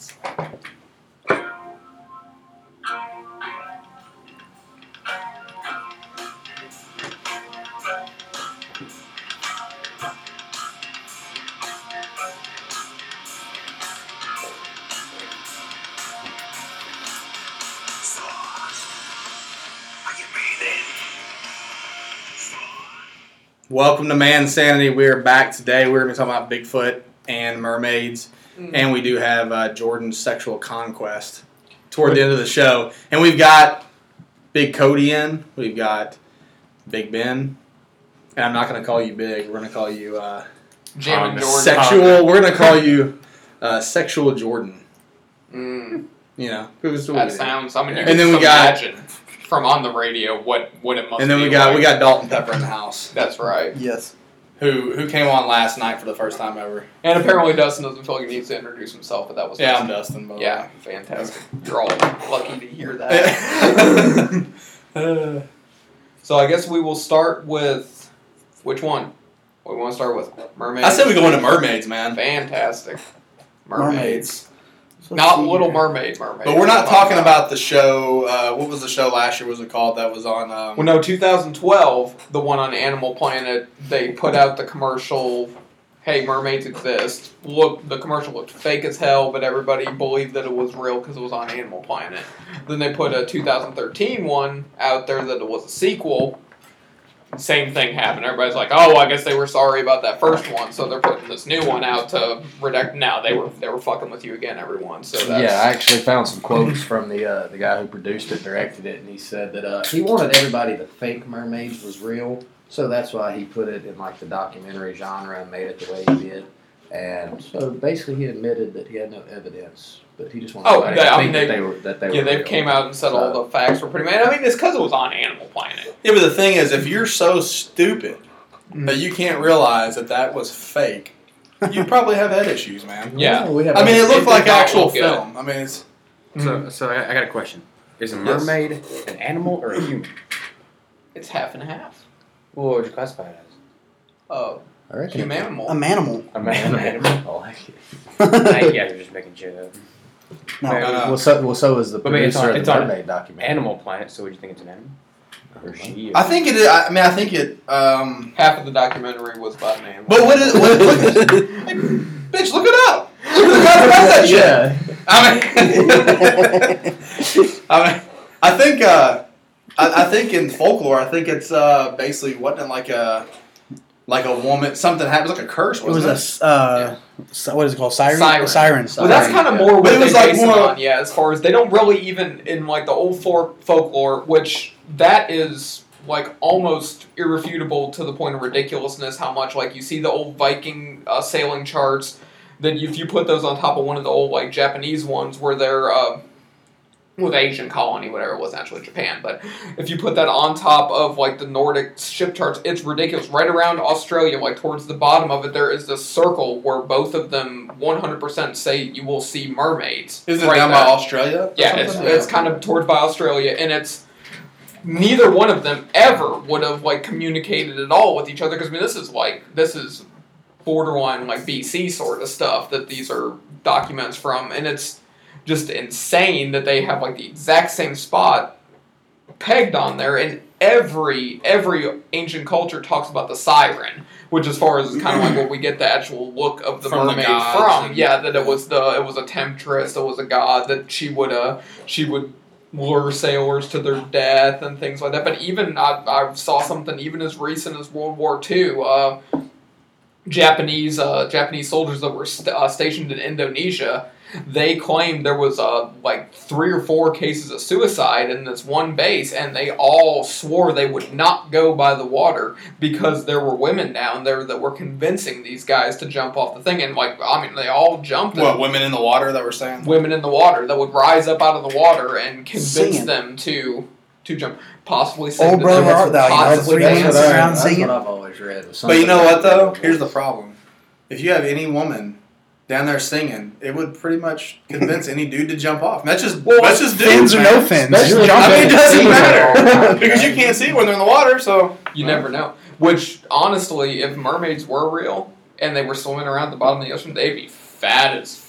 Welcome to Man Sanity. We're back today. We're going to be talking about Bigfoot and mermaids. And we do have Jordan's sexual conquest toward the end of the show. And we've got Big Cody in. We've got Big Ben. And I'm not going to call you Big. We're going to call you Jordan. Sexual. We're going to call you Sexual Jordan. You know. That sounds... I mean, you and can then we imagine from on the radio what it must be. And then we got Dalton Pepper in the house. That's right. Yes. Who came on last night for the first time ever. And apparently Dustin doesn't feel like he needs to introduce himself, but that was I'm Dustin. By the yeah, way. fantastic. You're all lucky to hear that. So I guess we will start with which one? What do we want to start with? Mermaids? I said we go into mermaids, man. Fantastic. Mermaids. Not Little Mermaid. But we're not talking about the show. What was the show last year? Was it called? That was on. Well, no, 2012, the one on Animal Planet. They put out the commercial. Hey, mermaids exist. Look, the commercial looked fake as hell, but everybody believed that it was real because it was on Animal Planet. Then they put a 2013 one out there that it was a sequel. Same thing happened. Everybody's like, "Oh, I guess they were sorry about that first one, so they're putting this new one out to redact." Now they were fucking with you again, everyone. So that's... Yeah, I actually found some quotes from the guy who produced it, directed it, and he said that he wanted everybody to think mermaids was real, so that's why he put it in like the documentary genre and made it the way he did. And so basically, he admitted that he had no evidence, but he just wanted everybody to think that they were they real. came out and said all the facts were pretty bad. I mean, it's because it was on Animal Planet. Yeah, but the thing is, if you're so stupid that you can't realize that was fake, you probably have head issues, man. Yeah. I mean, it looked like actual good. film. I mean, it's... So I got a question. Is a mermaid an animal or a human? It's half and half. What would you classify it as? I reckon Human animal. A manimal. A animal? I like it. Yeah, you're just making shit up. No. Well, so is the But I mean, producer of it's the on mermaid documentary. Animal Planet, so would you think it's an animal? Or she? I think it is... I mean, I think it... Half of the documentary was about an animal. But what is... Hey, bitch, look it up! Look at the guy about that shit! Yeah. I think in folklore, I think it's basically wasn't it like a woman, something happened, it was like a curse, wasn't it? What is it called? Siren? Siren. Siren. Well, that's kind of more But what it was they like base it more- on, yeah, as far as they don't really even, in like the old folklore, which that is like almost irrefutable to the point of ridiculousness, how much like you see the old Viking sailing charts, that if you put those on top of one of the old like Japanese ones where they're with Asian colony, whatever, it wasn't actually Japan, but if you put that on top of like the Nordic ship charts, it's ridiculous. Right around Australia, like towards the bottom of it, there is this circle where both of them 100% say you will see mermaids. Isn't it right down there. by Australia? Yeah, it's kind of towards by Australia, and it's neither one of them ever would have like communicated at all with each other, because I mean this is borderline like BC sort of stuff that these are documents from, and it's just insane that they have like the exact same spot pegged on there, and every ancient culture talks about the siren, which as far as kind of like what we get the actual look of the From the mermaid gods from. Yeah, that it was a temptress, it was a god, that she would lure sailors to their death and things like that. But even I saw something even as recent as World War II. Japanese soldiers that were stationed in Indonesia, they claimed there was like 3 or 4 cases of suicide in this one base, and they all swore they would not go by the water because there were women down there that were convincing these guys to jump off the thing. And like, I mean, they all jumped. What, women in the water that were saying? Women in the water that would rise up out of the water and convince Singing. them to jump. Possibly sing. Oh, brother, art thou, you know, the Possibly three dance. hands around singing. That's what I've always read. But you know what, though? Here's the problem. If you have any woman down there singing, it would pretty much convince any dude to jump off. And that's just dudes, fins or man. no fins. Especially- You're I mean, it jumping. doesn't matter. Because you can't see when they're in the water, so... You never know. Which, honestly, if mermaids were real and they were swimming around the bottom of the ocean, they'd be fat as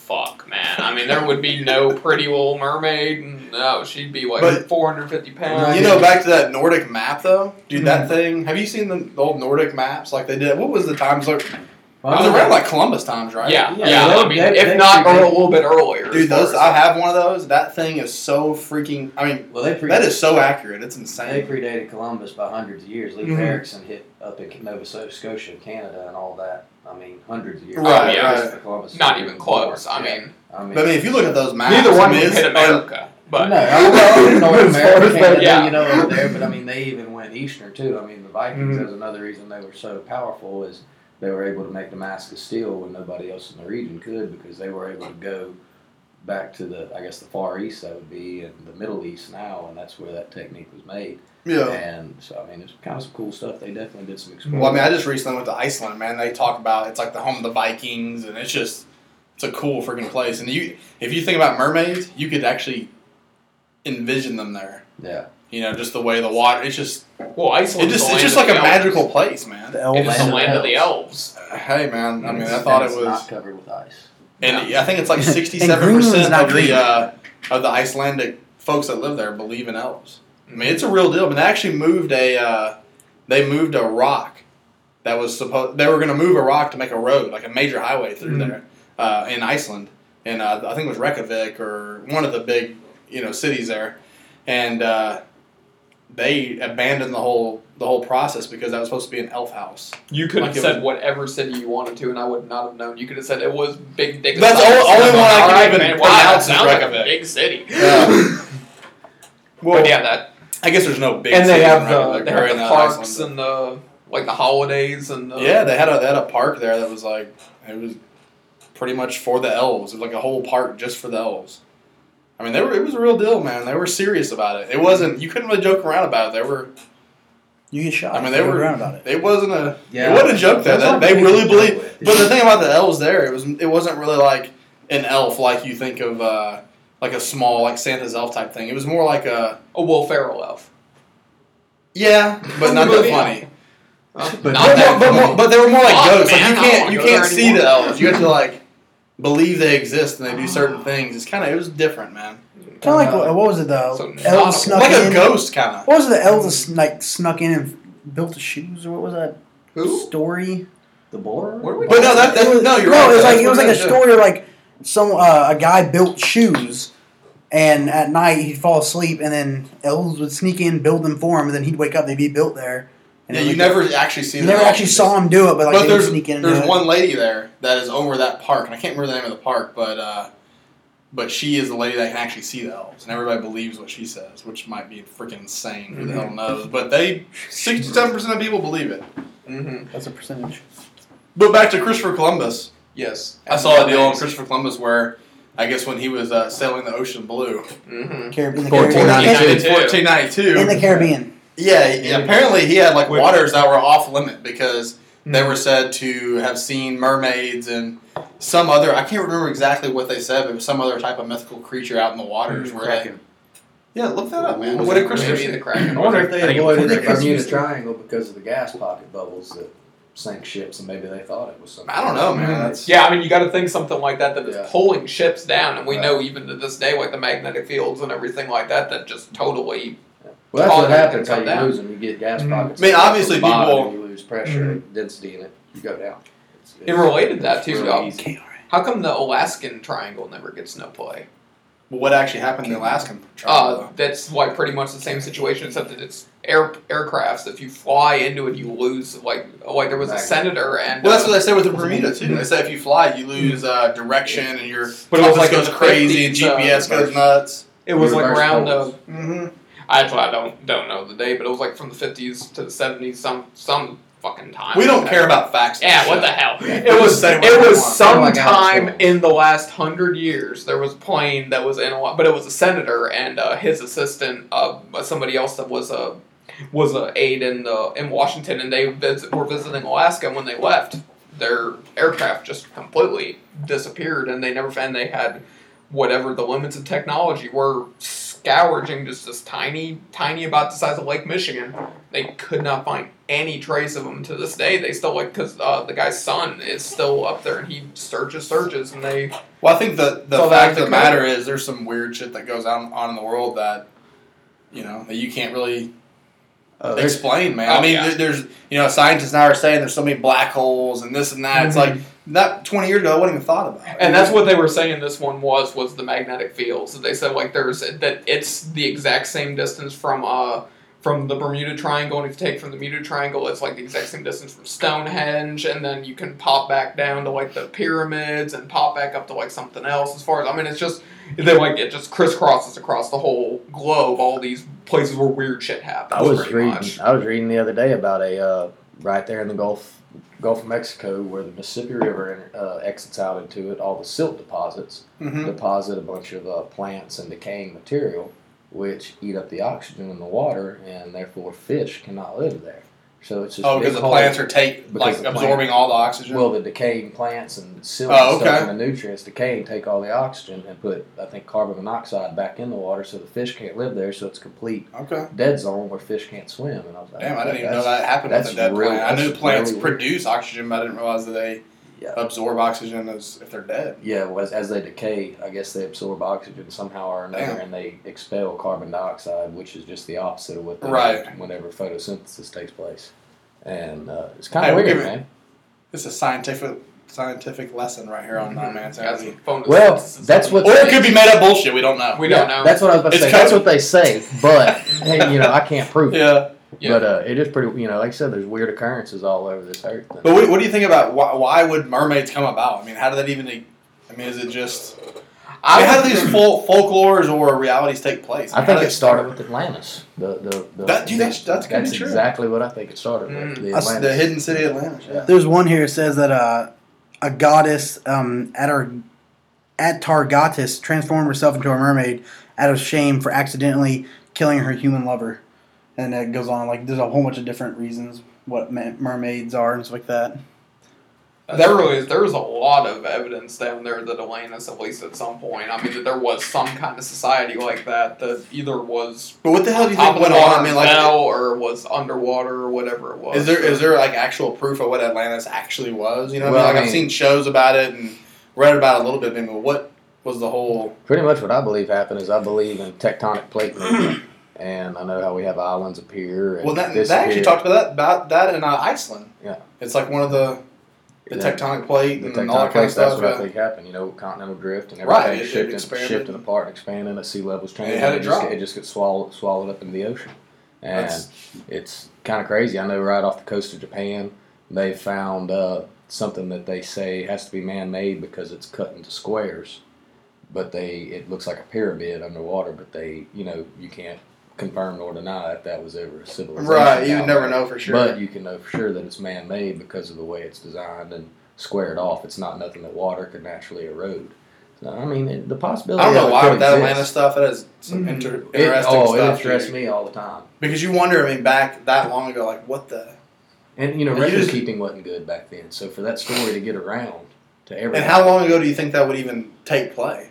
fuck, man. I mean, there would be no Pretty Little Mermaid, and no, she'd be like But- 450 pounds. You know, back to that Nordic map though, dude. That thing. Have you seen the old Nordic maps? Like they did. What was the times? Like, it was around like Columbus times, right? Yeah, Yeah, I mean, they- if they not predate- a little bit earlier. Dude, as far those as I have one of those. That thing is so freaking. I mean, Well, they that is so accurate. It's They insane. predated Columbus by hundreds of years. Leif Mhm. Erikson hit up in Nova Scotia, Canada, and all that. I mean, hundreds of years. Right, yeah. Just for Columbus. Not even close. I Yeah. mean, I mean, But I mean, if you look at those maps, neither I one mean, would it's- hit America. But no, well, in North As far America, as that, Canada, yeah. you know, over there. But I mean, they even went eastern too. I mean, the Vikings. Mhm. That was another reason they were so powerful is they were able to make Damascus steel when nobody else in the region could because they were able to go back to the, I guess, the Far East that would be, and the Middle East now, and that's where that technique was made. Yeah. And so, I mean, it's kind of some cool stuff. They definitely did some exploring. Well, I mean, I just recently went to Iceland, man. They talk about it's like the home of the Vikings, and it's a cool freaking place. And if you think about mermaids, you could actually envision them there. Yeah. You know, just the way the water. It's just well, Iceland. it's just like a magical place, man. The It is elves. the Land of land of the the elves. Hey, man. I mean, I And thought it's it was, not covered with ice. and I think it's like And 67% Greenland's not of the Icelandic folks that live there believe in elves. I mean, it's a real deal. But they actually moved a rock that was supposed. They were going to move a rock to make a road, like a major highway through there in Iceland, and I think it was Reykjavik or one of the big cities there, and they abandoned the whole process because that was supposed to be an elf house. You could Like have it said was- whatever city you wanted to, and I would not have known. You could have said it was Big Dick. That's the only one I can even man. Wow, that pronounce is sounds like a Reykjavik. big city. Yeah. Well, But yeah, that. I guess there's no big. And they cities have in the Reykjavik they or have in the parks Iceland, and the like the holidays and the, yeah, they had a park there that was like it was pretty much for the elves. It was like a whole park just for the elves. I mean, it was a real deal, man. They were serious about it. It wasn't. You couldn't really joke around about it. They were. You get shot. I mean, if they you go were. around about it. It wasn't a. Yeah. It wasn't a joke there. That's not They what really they believe. joke with. But the thing about the elves there, it wasn't really like an elf like you think of like a small like Santa's elf type thing. It was more like a Will Ferrell elf. yeah, but not that Yeah. funny. But- Not that funny. But they were more like Fuck, ghosts. man, Like I you don't can't wanna you go there can't see anymore. the elves. You have to like believe they exist and they do certain things. It's it was different, man. Kind of like what was it though? So not Elves a- snuck Like in. a ghost kind of. What was it? The elves like snuck in and built the shoes, or what was that Who? story? The boar? What are we But no, that It was- no, you're no, right. it was That's like what a it is. story of like a guy built shoes, and at night he'd fall asleep, and then elves would sneak in, build them for him, and then he'd wake up, they'd be built there. And Yeah, then, you like, never actually see. you the never elves. actually saw him do it, but like But they would sneak in. And do there's it. one lady there that is over that park, and I can't remember the name of the park, but she is the lady that can actually see the elves, and everybody believes what she says, which might be freaking insane. Who the hell knows? But 67% of people believe it. Mm-hmm. That's a percentage. But back to Christopher Columbus, Yes. I saw a deal on Christopher Columbus where I guess when he was sailing the ocean blue, Mm-hmm. Caribbean, 1492. 1492. in the Caribbean. Yeah, apparently he had like Wait. waters that were off limit because they Mhm. were said to have seen mermaids and some other, I can't remember exactly what they said, but it was some other type of mythical creature out in the waters. where they, Kraken. yeah, look that up, man. What did Christopher Maybe say? the Kraken. I wonder if I they think it avoided was the because Bermuda it's- Triangle because of the gas pocket bubbles that sank ships, and maybe they thought it was something. I don't know, man. That's, Yeah, I mean, you got to think something like that is Yeah. pulling ships down, and we Right. know even to this day, like the magnetic fields and everything like that, that just totally. Well, that's All what that happens. can How you come down. lose them. You get gas Mhm. pockets. I mean, obviously at the bottom, people- and you lose pressure, density in it. You go down. It related that too. really easy. How come the Alaskan Triangle never gets no play? But what actually happened in the Alaskan Triangle? That's like pretty much the same situation, except that it's aircrafts. If you fly into it, you lose. Like there was a Magnet. senator, and Well, that's what they say with the Bermuda too. They say if you fly, you lose direction, and your But it was compass like in goes the crazy, and 50s, GPS goes nuts. it was like Reverse around poles. the. Mm-hmm. Actually, I don't know the date, but it was like from the 50s to the 70s, some fucking time. We don't care about facts. and Yeah, what shit. the hell? Yeah. It was Say what it you was want. Oh my God, sometime so- in the last 100 years there was a plane that was in but it was a senator and his assistant, somebody else that was a aide in Washington, and they were visiting Alaska. And when they left, their aircraft just completely disappeared, and they never found they had whatever the limits of technology were gouging just this tiny, about the size of Lake Michigan. They could not find any trace of them to this day. They still because the guy's son is still up there and he searches, and they. Well, I think the So fact of that's the matter is there's some weird shit that goes on in the world that that you can't really explain, man. Oh, I mean, yeah. there's scientists now are saying there's so many black holes and this and that. It's like that 20 years ago I wouldn't even thought about it. And that's what they were saying. This one was the magnetic field. So they said it's the exact same distance from the Bermuda Triangle, and if you take from the Bermuda Triangle, it's like the exact same distance from Stonehenge, and then you can pop back down to like the pyramids and pop back up to like something else. As far as it's just it just crisscrosses across the whole globe. All these places where weird shit happens. I was pretty much. reading the other day about a right there in the Gulf of Mexico where the Mississippi River exits out into it. All the silt deposits deposit a bunch of plants and decaying material, which eat up the oxygen in the water, and therefore fish cannot live there. So it's just because the plants are absorbing all the oxygen. Well, the decaying plants and silt and stuff and the nutrients take all the oxygen and put, I think, carbon monoxide back in the water, so the fish can't live there. So it's a complete dead zone where fish can't swim. And I was like, damn, I didn't even know that happened with a dead plant. I knew plants produce oxygen, but I didn't realize that they absorb oxygen if they're dead. Yeah, well, as they decay, I guess they absorb oxygen somehow or another, and they expel carbon dioxide, which is just the opposite of what they do whenever photosynthesis takes place. And it's kind of weird, man. This is a scientific lesson right here on Non-Man Sanity. Well, that's what. Or it could be made up bullshit. We don't know. We don't know. That's what I was about to say. That's what they say, but hey, I can't prove it. Yeah. But it is pretty, like I said, there's weird occurrences all over this earth. But what do you think about why would mermaids come about? I mean, how did that even? Is it just? How do these folklores or realities take place? I think it started with Atlantis. That's true. Exactly what I think it started with. The hidden city Atlantis. Yeah. There's one here that says that a goddess Atargatis transformed herself into a mermaid out of shame for accidentally killing her human lover. And it goes on, there's a whole bunch of different reasons what mermaids are and stuff like that. There really is. There's a lot of evidence down there that Atlantis, at least at some point, that there was some kind of society like that either was. But what the hell do you think went on? Or was underwater or whatever it was. Is there actual proof of what Atlantis actually was? You know what I mean? I've seen shows about it and read about it a little bit. But what was the whole? Pretty much what I believe happened is I believe in tectonic plate movement. And I know how we have islands appear. And they actually talked about that in Iceland. Yeah, it's like one of the tectonic plate and all that kind of stuff. That's what I think happened. Continental drift and everything shifting apart and expanding as sea levels changing. It just gets swallowed up into the ocean, and it's kind of crazy. I know right off the coast of Japan, they found something that they say has to be man-made because it's cut into squares, but it looks like a pyramid underwater. But you can't confirm nor deny if that was ever a civilization. Right, you never know for sure. But you can know for sure that it's man-made because of the way it's designed and squared off. It's not nothing that water could naturally erode. So, the possibility. I don't know why with that Atlantis stuff, that is some interesting stuff. It interests me all the time. Because you wonder, back that long ago, what the... And, record keeping wasn't good back then. So for that story to get around to everyone... And how long ago do you think that would even take place?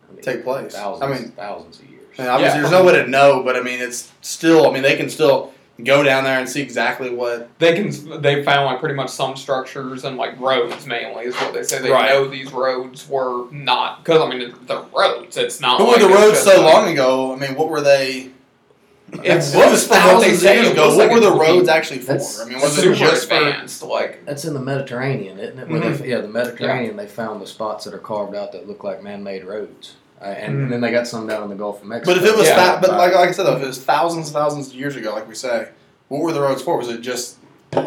Thousands of years. And obviously, there's no way to know, but it's still. They can still go down there and see exactly what they can. They found pretty much some structures and roads mainly is what they say. They know these roads were not because they're roads. It's not. But were the roads so long ago? What were they? It was thousands of years ago. What were the roads actually for? Was it just advanced? That's in the Mediterranean, isn't it? Mm-hmm. The Mediterranean. They found the spots that are carved out that look like man-made roads. And then they got some down in the Gulf of Mexico. But if it was, like I said, though, if it was thousands of years ago, like we say, what were the roads for? Was it just,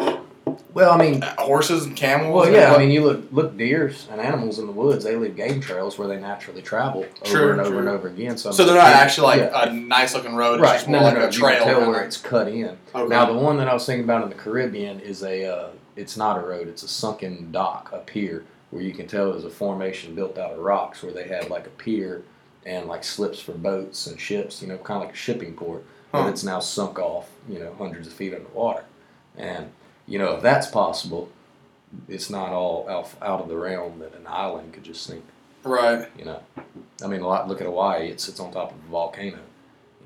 horses and camels? Well, yeah, you look deers and animals in the woods. They leave game trails where they naturally travel over and over again. So they're not actually a nice looking road. It's just more like a trail. You can tell where it's cut in. Okay. Now, the one that I was thinking about in the Caribbean is it's not a road. It's a sunken dock, a pier, where you can tell it was a formation built out of rocks where they had a pier and slips for boats and ships, kind of like a shipping port, but it's now sunk off, hundreds of feet underwater. And, if that's possible, it's not all out of the realm that an island could just sink. Right. Look at Hawaii. It sits on top of a volcano.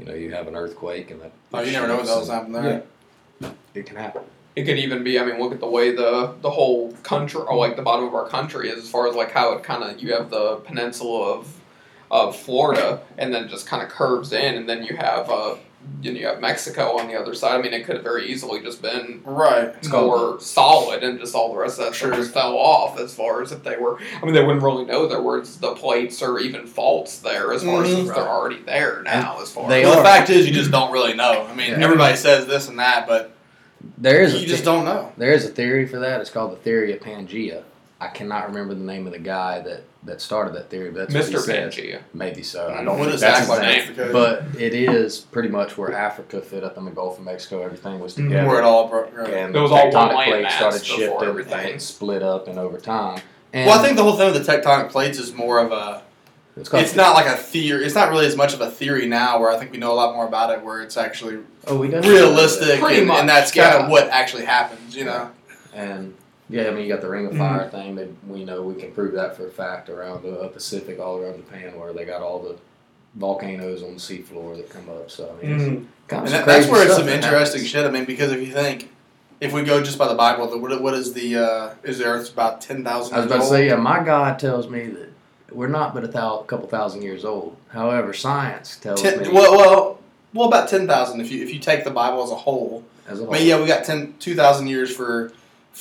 you have an earthquake and that. Oh, you never know what the hell's happening there. It can happen. It could even be, I mean, look at the way the whole country, or like the bottom of our country is, as far as like how it kind of, you have the peninsula of Florida, and then just kind of curves in, and then you have you have Mexico on the other side. I mean, it could have very easily just been more solid, and just all the rest of that stuff just fell off. As far as if they were, I mean, they wouldn't really know there was the plates or even faults there, as far as if they're already there now. As far as the fact is, you just don't really know. I mean, everybody says this and that, but you just don't know. There is a theory for that. It's called the theory of Pangea. I cannot remember the name of the guy that started that theory, but that's Mr. what he says. Pangea. Maybe so. I don't What think does that's that his like name. But it is pretty much where Africa fit up in the Gulf of Mexico. Everything was together. Where it all broke. And It was the all one tectonic plates landmass started before shifting everything. and it split up and over time. And Well, I think the whole thing with the tectonic plates is more of a. It's not like a theory. It's not really as much of a theory now, where I think we know a lot more about it, where it's actually we realistic, Pretty much, and that's kind of what actually happens, And yeah, I mean, you got the Ring of Fire thing that we know we can prove that for a fact around the Pacific, all around Japan, where they got all the volcanoes on the seafloor that come up. So I mean, it's kind of that's where it's some interesting shit. I mean, because if you think, if we go just by the Bible, what is the Earth's about 10,000 I was years about to old? say, my God tells me that we're not but a couple thousand years old. However, science tells me Well, about 10,000 if you take the Bible as a whole. as a I whole. mean, yeah, we got 2,000 years for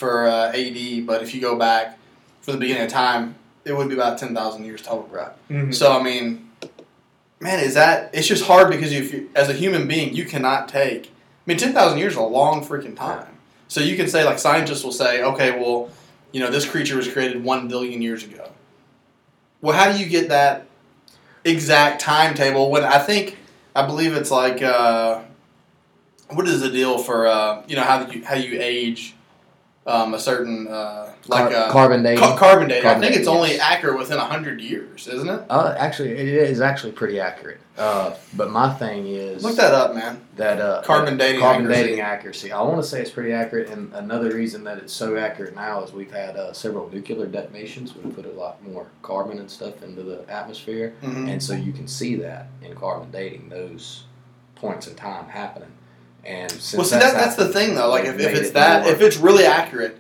AD, but if you go back for the beginning of time, it would be about 10,000 years total, right? Mm-hmm. So I mean, man, it's just hard because if you, as a human being, you cannot take. I mean, 10,000 years is a long freaking time. So you can say, like, scientists will say, okay, well, this creature was created 1 billion years ago. Well, how do you get that exact timetable when I believe it's like, what is the deal for, how you age a certain, carbon dating. Carbon dating. I Carbon think it's dating, only yes. accurate within 100 years, isn't it? Actually, it is actually pretty accurate. But my thing is Look that up, man. that Carbon dating dating accuracy. I want to say it's pretty accurate, and another reason that it's so accurate now is we've had several nuclear detonations. We put a lot more carbon and stuff into the atmosphere, and so you can see that in carbon dating those points in time happening. And since that's the thing though. Like if it's really accurate,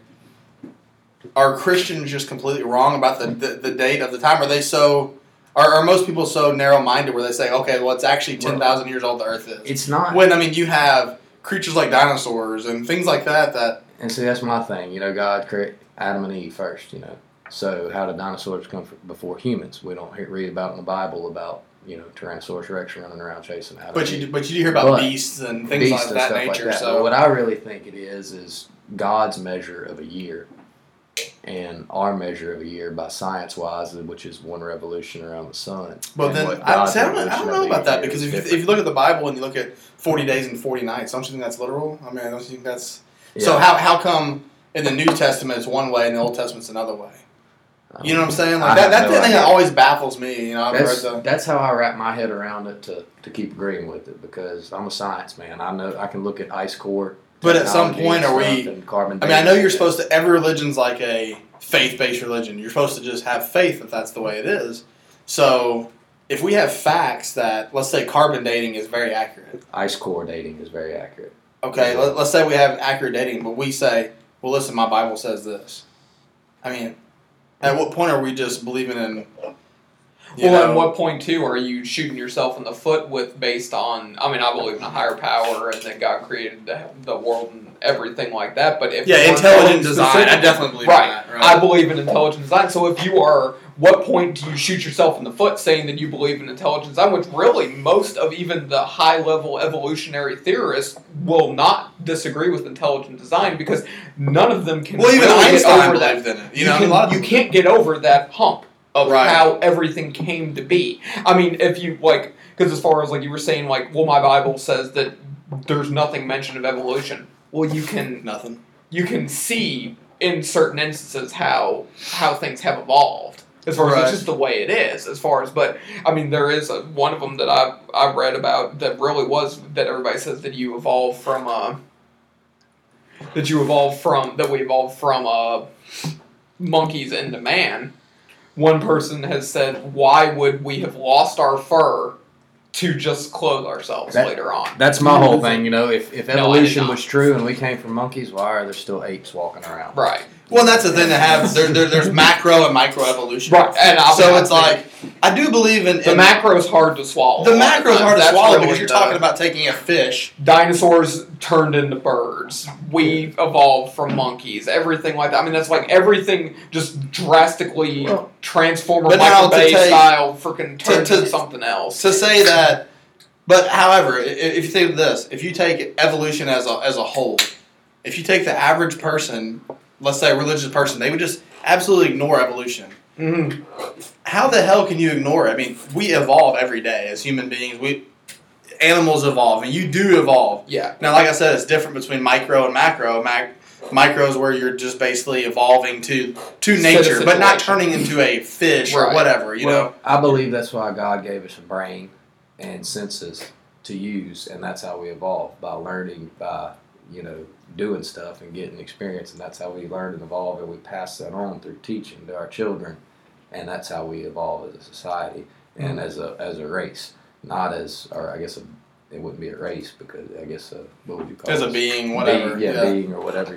are Christians just completely wrong about the date of the time? Are they so? Are most people so narrow-minded where they say, okay, well, it's actually 10,000 years old the Earth is? It's not. When, I mean, you have creatures like dinosaurs and things like that. And see, that's my thing. God created Adam and Eve first, So how did dinosaurs come before humans? We don't read about in the Bible about, Tyrannosaurus Rex running around chasing Adam But and you Eve. do hear about beasts and things like that nature. Like that. So But what I really think it is God's measure of a year. And our measure of a year by science-wise, which is one revolution around the sun. But then, I don't know about that, because if you look at the Bible and you look at 40 days and 40 nights, don't you think that's literal? I mean, don't you think that's... Yeah. So how come in the New Testament it's one way and the Old Testament's another way? You know what I'm saying? Like that's the thing that always baffles me. That's how I wrap my head around it to keep agreeing with it, because I'm a science man. I know I can look at ice core. But at some point, I know you're supposed to. Every religion's like a faith-based religion. You're supposed to just have faith if that's the way it is. So if we have facts that, let's say, carbon dating is very accurate. Ice core dating is very accurate. Okay, let's say we have accurate dating, but we say, well, listen, my Bible says this. I mean, at what point are we just believing in? At what point too are you shooting yourself in the foot based on? I mean, I believe in a higher power and that God created the world and everything like that. But if intelligent design, I definitely believe in that. Right? I believe in intelligent design. So if you are, what point do you shoot yourself in the foot saying that you believe in intelligent design? Which really most of even the high level evolutionary theorists will not disagree with intelligent design, because none of them can. Well, even really Einstein believed in it. You can't get over that hump of how everything came to be. I mean, if you, because as far as, you were saying, well, my Bible says that there's nothing mentioned of evolution. Well, you can see in certain instances how things have evolved. As far as it's just the way it is. As far as, but, I mean, there is one of them that I read about that really was, that everybody says that you evolved from, that we evolved from monkeys into man. One person has said, why would we have lost our fur to just clothe ourselves That- later on. That's my whole thing. If No, I did evolution not. was true and we came from monkeys, why are there still apes walking around? Right. Well, and that's the thing to have. There's macro and micro evolution. Right. And So it's like I do believe in the macro is hard to swallow. The macro is hard to That's swallow really because you're the- talking about taking a fish. Dinosaurs turned into birds. We evolved from monkeys. Everything like that. I mean, that's like everything just drastically Well, Transformer but now Michael to Bay take- style freaking turned to- into something else. To say that, but however, if you think of this, if you take evolution as a whole, if you take the average person, let's say a religious person, they would just absolutely ignore evolution. Mm-hmm. How the hell can you ignore it? I mean, we evolve every day as human beings. Animals evolve, and you do evolve. Yeah. Now, like I said, it's different between micro and macro. Micro is where you're just basically evolving to nature, but not turning into a fish or Right. whatever. You know. I believe that's why God gave us a brain and senses to use, and that's how we evolve, by learning, by doing stuff and getting experience, and that's how we learn and evolve, and we pass that on through teaching to our children, and that's how we evolve as a society and as a race, not as, or I guess it wouldn't be a race because I guess what would you call As it? a being, whatever. Being or whatever,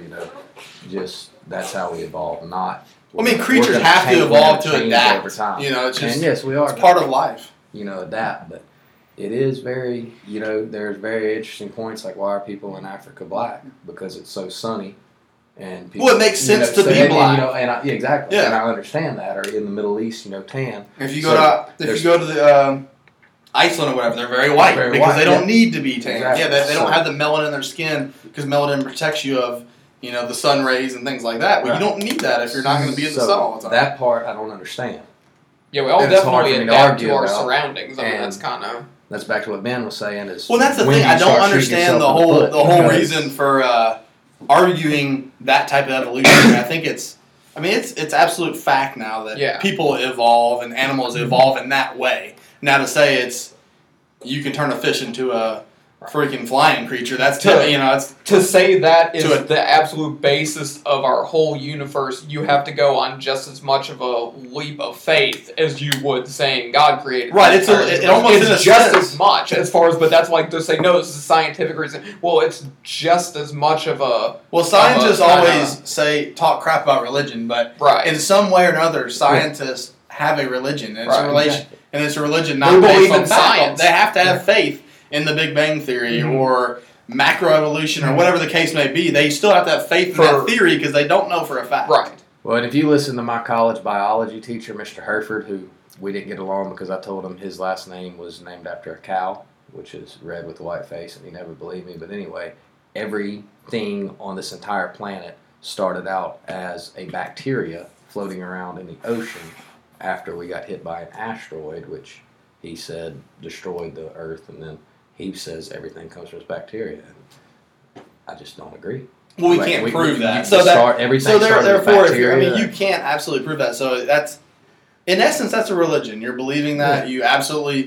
just that's how we evolve, not. I mean, we're creatures gonna have to change- we're evolve gonna to change adapt. over time. You know, it's just And yes, we are. it's part of life. Adapt, but it is very, there's very interesting points like why are people in Africa black? Because it's so sunny, and people, Well, it makes sense to be and, black. Exactly, Yeah. and I understand that. Or in the Middle East, tan. If you So, go to the Iceland or whatever, they're very white Very because white, they don't yeah. need to be tan. Exactly. Yeah, they don't So- have the melanin in their skin because melanin protects you of the sun rays and things like that. But Right. you don't need that if you're not going to be in the So sun all the time. That part I don't understand. Yeah, we all And it's hard definitely for me to adapt argue to our about, surroundings. I mean, and- that's kind of. That's back to what Ben was saying. Is Well, that's the when thing. do you I don't start shooting understand the yourself in whole foot? the whole Because- reason for arguing that type of evolution. I think it's absolute fact now that Yeah. people evolve and animals evolve in that way. Now to say you can turn a fish into a freaking flying creature. That's it's To say that is To a- the absolute basis of our whole universe, you have to go on just as much of a leap of faith as you would saying God created. Right, the it's entire it universe. almost it's in a just sense. as much as far as, but that's like to say no, this is a scientific reason. Well, it's just as much of a Well, scientists kinda- always talk crap about religion, but right. in some way or another, scientists have a religion, and it's Right. a relation, and it's a religion They not based believe on in fact. science. They have to have faith in the Big Bang Theory Mhm. or macroevolution or whatever the case may be. They still have to have faith in For- that theory because they don't know for a fact. Right. Well, and if you listen to my college biology teacher, Mr. Herford, who we didn't get along because I told him his last name was named after a cow, which is red with a white face, and he never believed me. But anyway, everything on this entire planet started out as a bacteria floating around in the ocean after we got hit by an asteroid, which he said destroyed the Earth, and then he says everything comes from bacteria. And I just don't agree. Well, we Like, can't prove that. you So that start, everything so started with therefore, if you're, bacteria. you can't absolutely prove that. So that's in essence that's a religion. You're believing that you have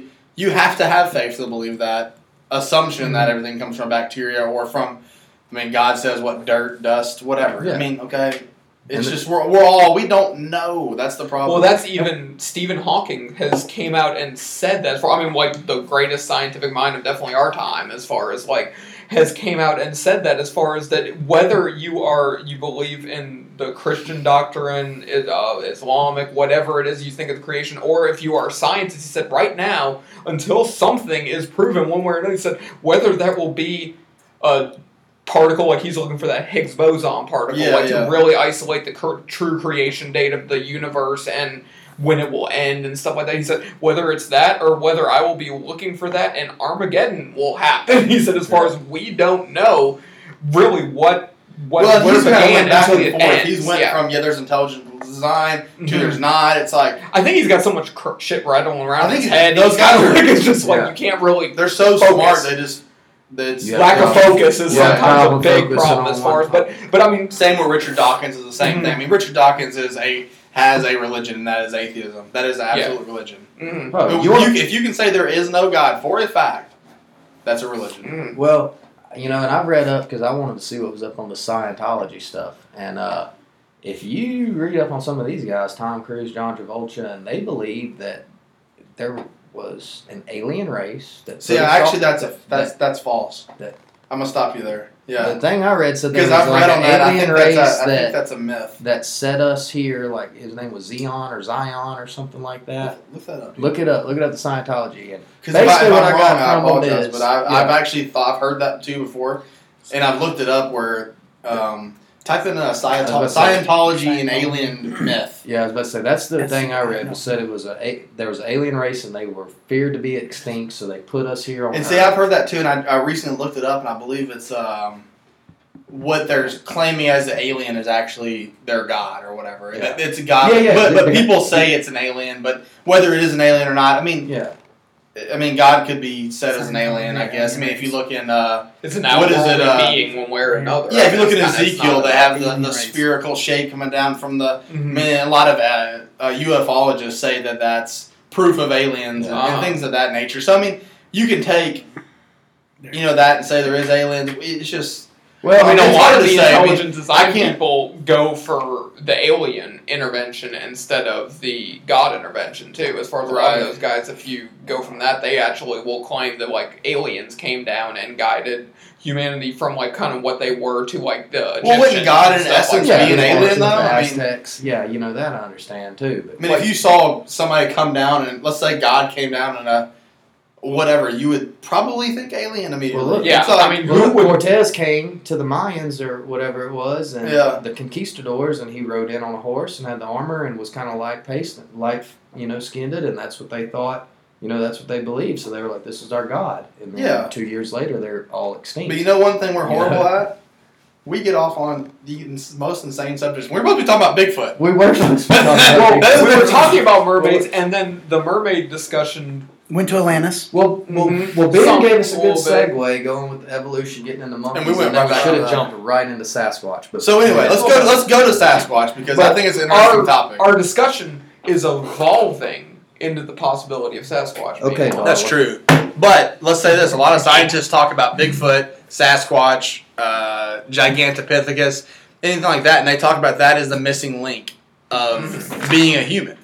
to have faith to believe that assumption that everything comes from bacteria or from. I mean, God says what dirt, dust, whatever. Yeah. I mean, okay. It's And just we don't know. That's the problem. Well, that's even Stephen Hawking has came out and said that. I mean, like the greatest scientific mind of definitely our time, as far as like, has came out and said that as far as that whether you believe in the Christian doctrine, Islamic, whatever it is you think of the creation, or if you are a scientist, he said right now until something is proven one way or another, he said whether that will be a particle, like he's looking for that Higgs boson particle, to really isolate the true creation date of the universe and when it will end and stuff like that. He said whether it's that or whether I will be looking for that and Armageddon will happen. He said as far as we don't know really what where he's kind of began went back until and it forth. ends. He's went from there's intelligent design to there's not. It's like I think he's got so much shit rattling around I think his head. those He's guys kind of are- like, it's just like Yeah. you can't really. they're so Focus. smart. They just it's Yeah. Lack of focus is Yeah, sometimes a problem big focusing problem on as far as, one but I mean, same with Richard Dawkins is the same Mhm. thing. I mean, Richard Dawkins has a religion, and that is atheism. That is an absolute religion. mm, Oh, If you can say there is no God for a fact, that's a religion. mm, Well, and I read up because I wanted to see what was up on the Scientology stuff. And if you read up on some of these guys, Tom Cruise, John Travolta, and they believe that there was an alien race. That See, actually, that's false. That- I'm gonna stop you there. Yeah, The thing I read said there was because I've like read an on that. I alien think race that's a myth. that set us here. Like his name was Zion or something like that. Look that up. dude. Look it up. Look it up. The Scientology. And Because if basically I'm what I wrong, got I from them apologize. is- But I've yeah. actually I've heard that too before, and I've looked it up where type in Scientology and alien myth. Yeah, I was about to say that's the That's- thing I read. It said it was there was an alien race and they were feared to be extinct, so they put us here on. And Earth. see, I've heard that too, and I recently looked it up, and I believe it's what they're claiming as the alien is actually their god or whatever. Yeah. It's a god, Yeah, yeah, but people say it's an alien. But whether it is an alien or not, Yeah. God could be said as an alien. I guess. I mean, if you look in It's an What is it, outworldly being one way or another. yeah, if you look at It's Ezekiel, not they have alien the race. spherical shape coming down from the. I Mhm. mean, a lot of ufologists say that that's proof of aliens and things of that nature. So I mean, you can take, that and say there is aliens. It's just. Well, I mean, it's a lot hard of to the say. I mean, intelligent design I can't- people go for the alien intervention instead of the God intervention too. As far as a lot of Right. those guys, if you go from that, they actually will claim that like aliens came down and guided humanity from like kind of what they were to like the Well, Egyptians wouldn't God and in stuff essence like be an that. alien, though? The I mean- Aztecs. Yeah, that I understand too. But I mean, if you saw somebody come down and let's say God came down in a whatever, you would probably think alien immediately. Well, look, Yeah, So, I mean, Well, who would Cortez came to the Mayans or whatever it was, and Yeah. the conquistadors, and he rode in on a horse and had the armor and was kind of skinned it, and that's what they thought. That's what they believed. So they were like, "This is our god." And then Yeah. 2 years later, they're all extinct. But you know one thing we're horrible at? We get off on the most insane subjects. We're supposed to be talking about Bigfoot. we were supposed to be talking well, about we Bigfoot. were talking about mermaids, and then the mermaid discussion. Went to Atlantis. Well, Mhm. Ben Some gave us a good little bit. segue going with evolution, getting into monkeys, And we went then right back should on have that. jumped right into Sasquatch. But So anyway, let's go to Sasquatch because I But think it's an interesting topic. Our discussion is evolving into the possibility of Sasquatch. being Okay, one. That's true. But let's say this: a lot of scientists talk about Bigfoot, Sasquatch, Gigantopithecus, anything like that, and they talk about that as the missing link of being a human.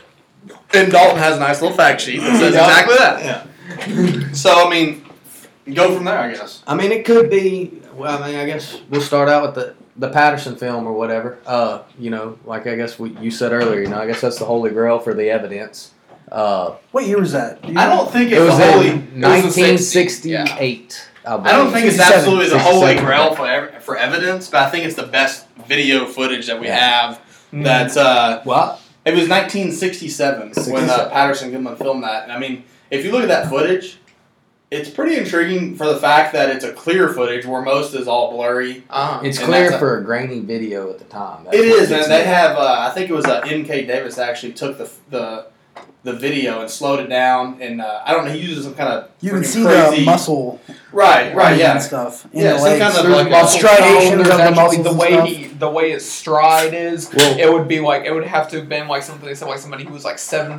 And Dalton has a nice little fact sheet that says Yeah. exactly that. Yeah. So I mean, go from there, I guess. I mean, it could be. Well, I guess we'll start out with the Patterson film or whatever. Like I guess you said earlier. I guess that's the holy grail for the evidence. What year was that? Do you I know? don't think It it's was the holy. in 1968. I don't think it's 67. absolutely the holy 67. grail for evidence, but I think it's the best video footage that we Yeah. have. Mm. That's Well, it was 1967 when 67. Patterson Gimlin filmed that. And I mean, if you look at that footage, it's pretty intriguing for the fact that it's a clear footage where most is all blurry. it's And clear that's for a grainy video at the time. That's It what is, gets and they me. have. I think it was M.K. Davis actually took the video and slowed it down, and I don't know. He uses some kind of You can freaking see crazy, the muscle, right, and yeah. stuff. In Yeah, the some legs. kind of There's like muscle striations tone, of there's the actually muscles the and way stuff. the way his stride is. Well- It would be like it would have to have been like something they said like somebody who was like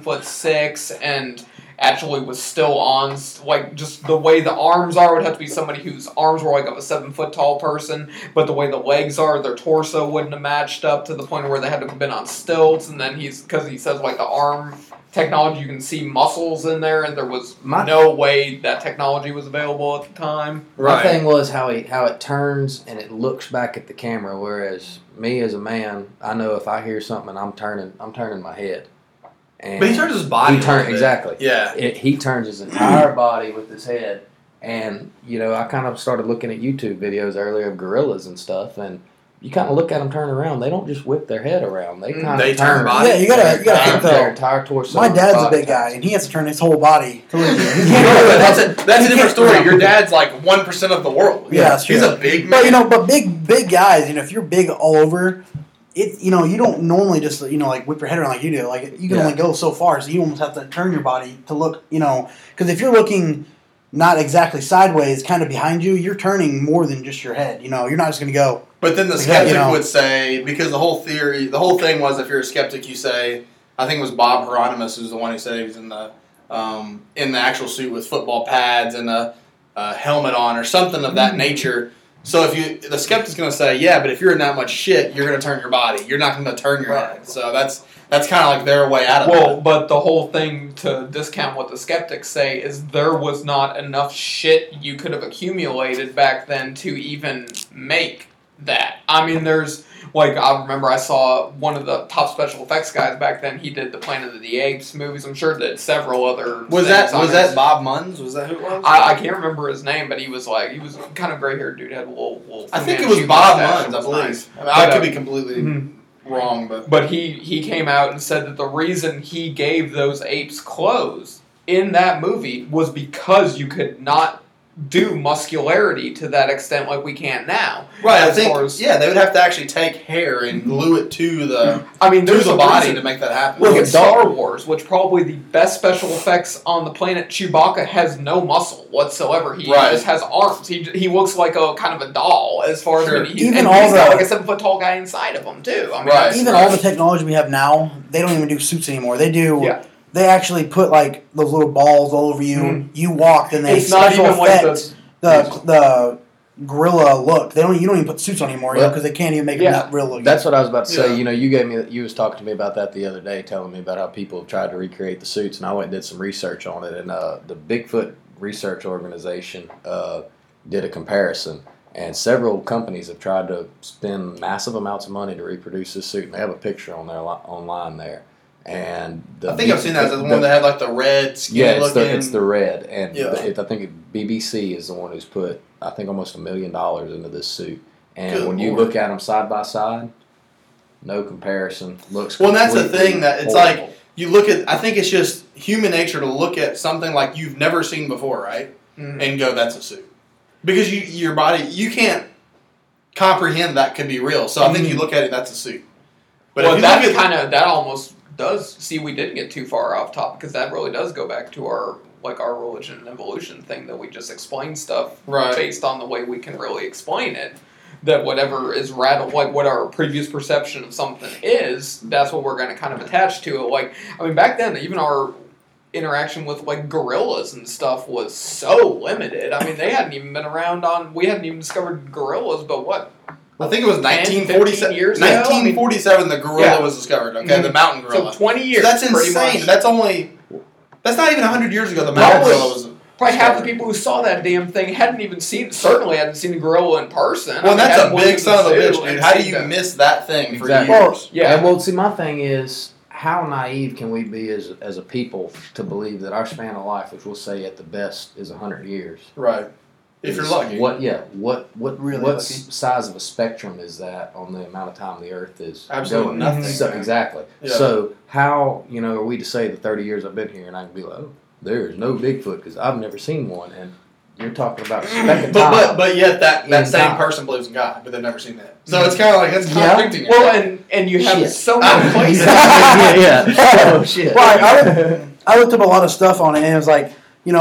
7'6" and actually was still on like just the way the arms are would have to be somebody whose arms were like of a 7 foot tall person, but the way the legs are, their torso wouldn't have matched up to the point where they had to have been on stilts. And then because he says like the arm technology, you can see muscles in there, and there was no way that technology was available at the time. My thing was how it turns and it looks back at the camera, whereas me as a man, I know if I hear something, I'm turning my head. And But he turns his body. He a little bit. exactly. Yeah. He turns his entire body with his head, and I kind of started looking at YouTube videos earlier of gorillas and stuff, and you kind of look at them turn around. They don't just whip their head around. They kind They of turn body. Yeah, you gotta think their though. entire torso. My dad's a body big guy, turns. and he has to turn his whole body. No, but that's a different story. Your dad's like 1% of the world. Yeah, that's true. He's a big man. But big guys, if you're big all over, you don't normally just like whip your head around like you do. Like you can only go so far, so you almost have to turn your body to look. Because if you're looking not exactly sideways, kind of behind you, you're turning more than just your head. You're not just going to go. But then the Like that, skeptic would say, because the whole thing was, if you're a skeptic, you say, I think it was Bob Hieronymus who's the one who said he was in the actual suit with football pads and a helmet on or something of that nature. So the skeptic's going to say, yeah, but if you're in that much shit, you're going to turn your body. You're not going to turn your head. So that's kind of like their way out of it. Well, but the whole thing, to discount what the skeptics say, is there was not enough shit you could have accumulated back then to even make that. I mean, there's, like, I remember I saw one of the top special effects guys back then. He did the Planet of the Apes movies. I'm sure that several other was that Bob Munns? Was that who it was? I can't remember his name, but he was kind of gray-haired dude. Had a little I think it was Bob Munns, I believe. Nice. I mean, I could be completely wrong, but he came out and said that the reason he gave those apes clothes in that movie was because you could not do muscularity to that extent like we can now. Right, I think they would have to actually take hair and glue it to the there's the body to make that happen. Look at Star Wars, which probably the best special effects on the planet. Chewbacca has no muscle whatsoever. He just has arms. He looks like a kind of a doll as far as he's got like a 7 foot tall guy inside of him too. I mean, all the technology we have now, they don't even do suits anymore. They do. Yeah. They actually put like those little balls all over you. Mm-hmm. You walk, and they it's not even like the gorilla look. You don't even put suits on anymore because they can't even make them that real look. That's what I was about to say. You know, you was talking to me about that the other day, telling me about how people have tried to recreate the suits, and I went and did some research on it. And the Bigfoot Research Organization did a comparison, and several companies have tried to spend massive amounts of money to reproduce this suit. And they have a picture on there online there. And I think I've seen that as the one that had like the red skin. Yeah, it's the red, and I think BBC is the one who's put almost $1 million into this suit. And when you look at them side by side, no comparison. Looks well. And that's the thing that it's horrible. Like you look at. I think it's just human nature to look at something like you've never seen before, right? Mm-hmm. And go, that's a suit, because your body you can't comprehend that could be real. So I think you look at it, that's a suit. But that almost does see we didn't get too far off topic because that really does go back to our religion and evolution thing that we just explain stuff based on the way we can really explain it. That whatever is what our previous perception of something is, that's what we're going to kind of attach to it. Like, I mean, back then, even our interaction with gorillas and stuff was so limited. I mean, they hadn't even been around we hadn't even discovered gorillas, but what? I think it was 1947. 1947, the gorilla was discovered. Okay, the mountain gorilla. So 20 years. So that's insane. That's not even 100 years ago. The mountain gorilla was. Probably half the people who saw that damn thing certainly hadn't seen a gorilla in person. Well, that's a big son of a bitch, dude. How do you miss that thing for years? Well, see, my thing is, how naive can we be as a people to believe that our span of life, which we'll say at the best is 100 years, right? If you're lucky. What size of a spectrum is that on the amount of time the Earth is absolutely going? Nothing. So, exactly. Yeah. So how are we to say the 30 years I've been here and I can be like, oh, there is no Bigfoot because I've never seen one, and you're talking about a speck of time. But yet that same person believes in God, but they've never seen that. So it's kind of like that's contradicting. Yeah. Well, and you have so many places. Oh shit. Well, I looked up a lot of stuff on it, and it was like,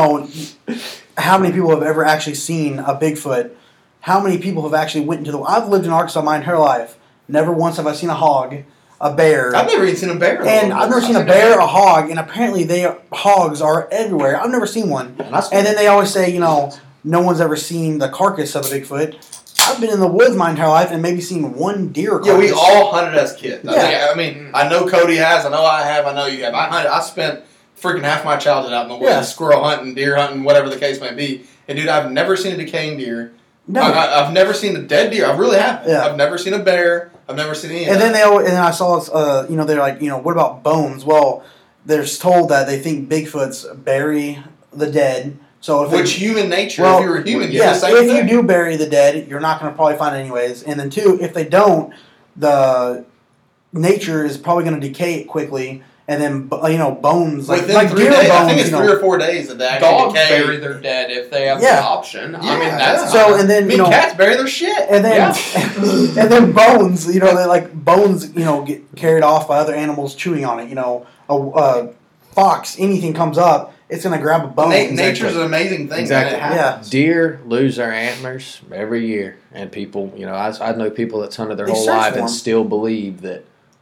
how many people have ever actually seen a Bigfoot? How many people have actually went into I've lived in Arkansas my entire life. Never once have I seen a hog, a bear. I've never even seen a bear. And I've never seen a bear, a hog, and apparently hogs are everywhere. I've never seen one. And then they always say, no one's ever seen the carcass of a Bigfoot. I've been in the woods my entire life and maybe seen one deer carcass. Yeah, we all hunted as kids. I know Cody has. I know I have. I know you have. I spent freaking half my childhood out in the woods, squirrel hunting, deer hunting, whatever the case may be. And dude, I've never seen a decaying deer. No. I've never seen a dead deer. I really haven't. Yeah. I've never seen a bear. I've never seen any. And then I saw, they're like, what about bones? Well, they're told that they think Bigfoots bury the dead. So human nature. If you're a human, you do the same thing. If you do bury the dead, you're not going to probably find it anyways. And then two, if they don't, the nature is probably going to decay it quickly. And then, bones within 3 days. Bones, I think it's 3 or 4 days that they actually dogs bury their dead if they have the option. Yeah. I mean, that's so. And then cats bury their shit. And then, and then bones. They bones. Get carried off by other animals chewing on it. A fox, anything comes up, it's gonna grab a bone. Nature's an amazing thing. Exactly. Yeah. Deer lose their antlers every year, and people. I know people that's hunted their whole life and still believe that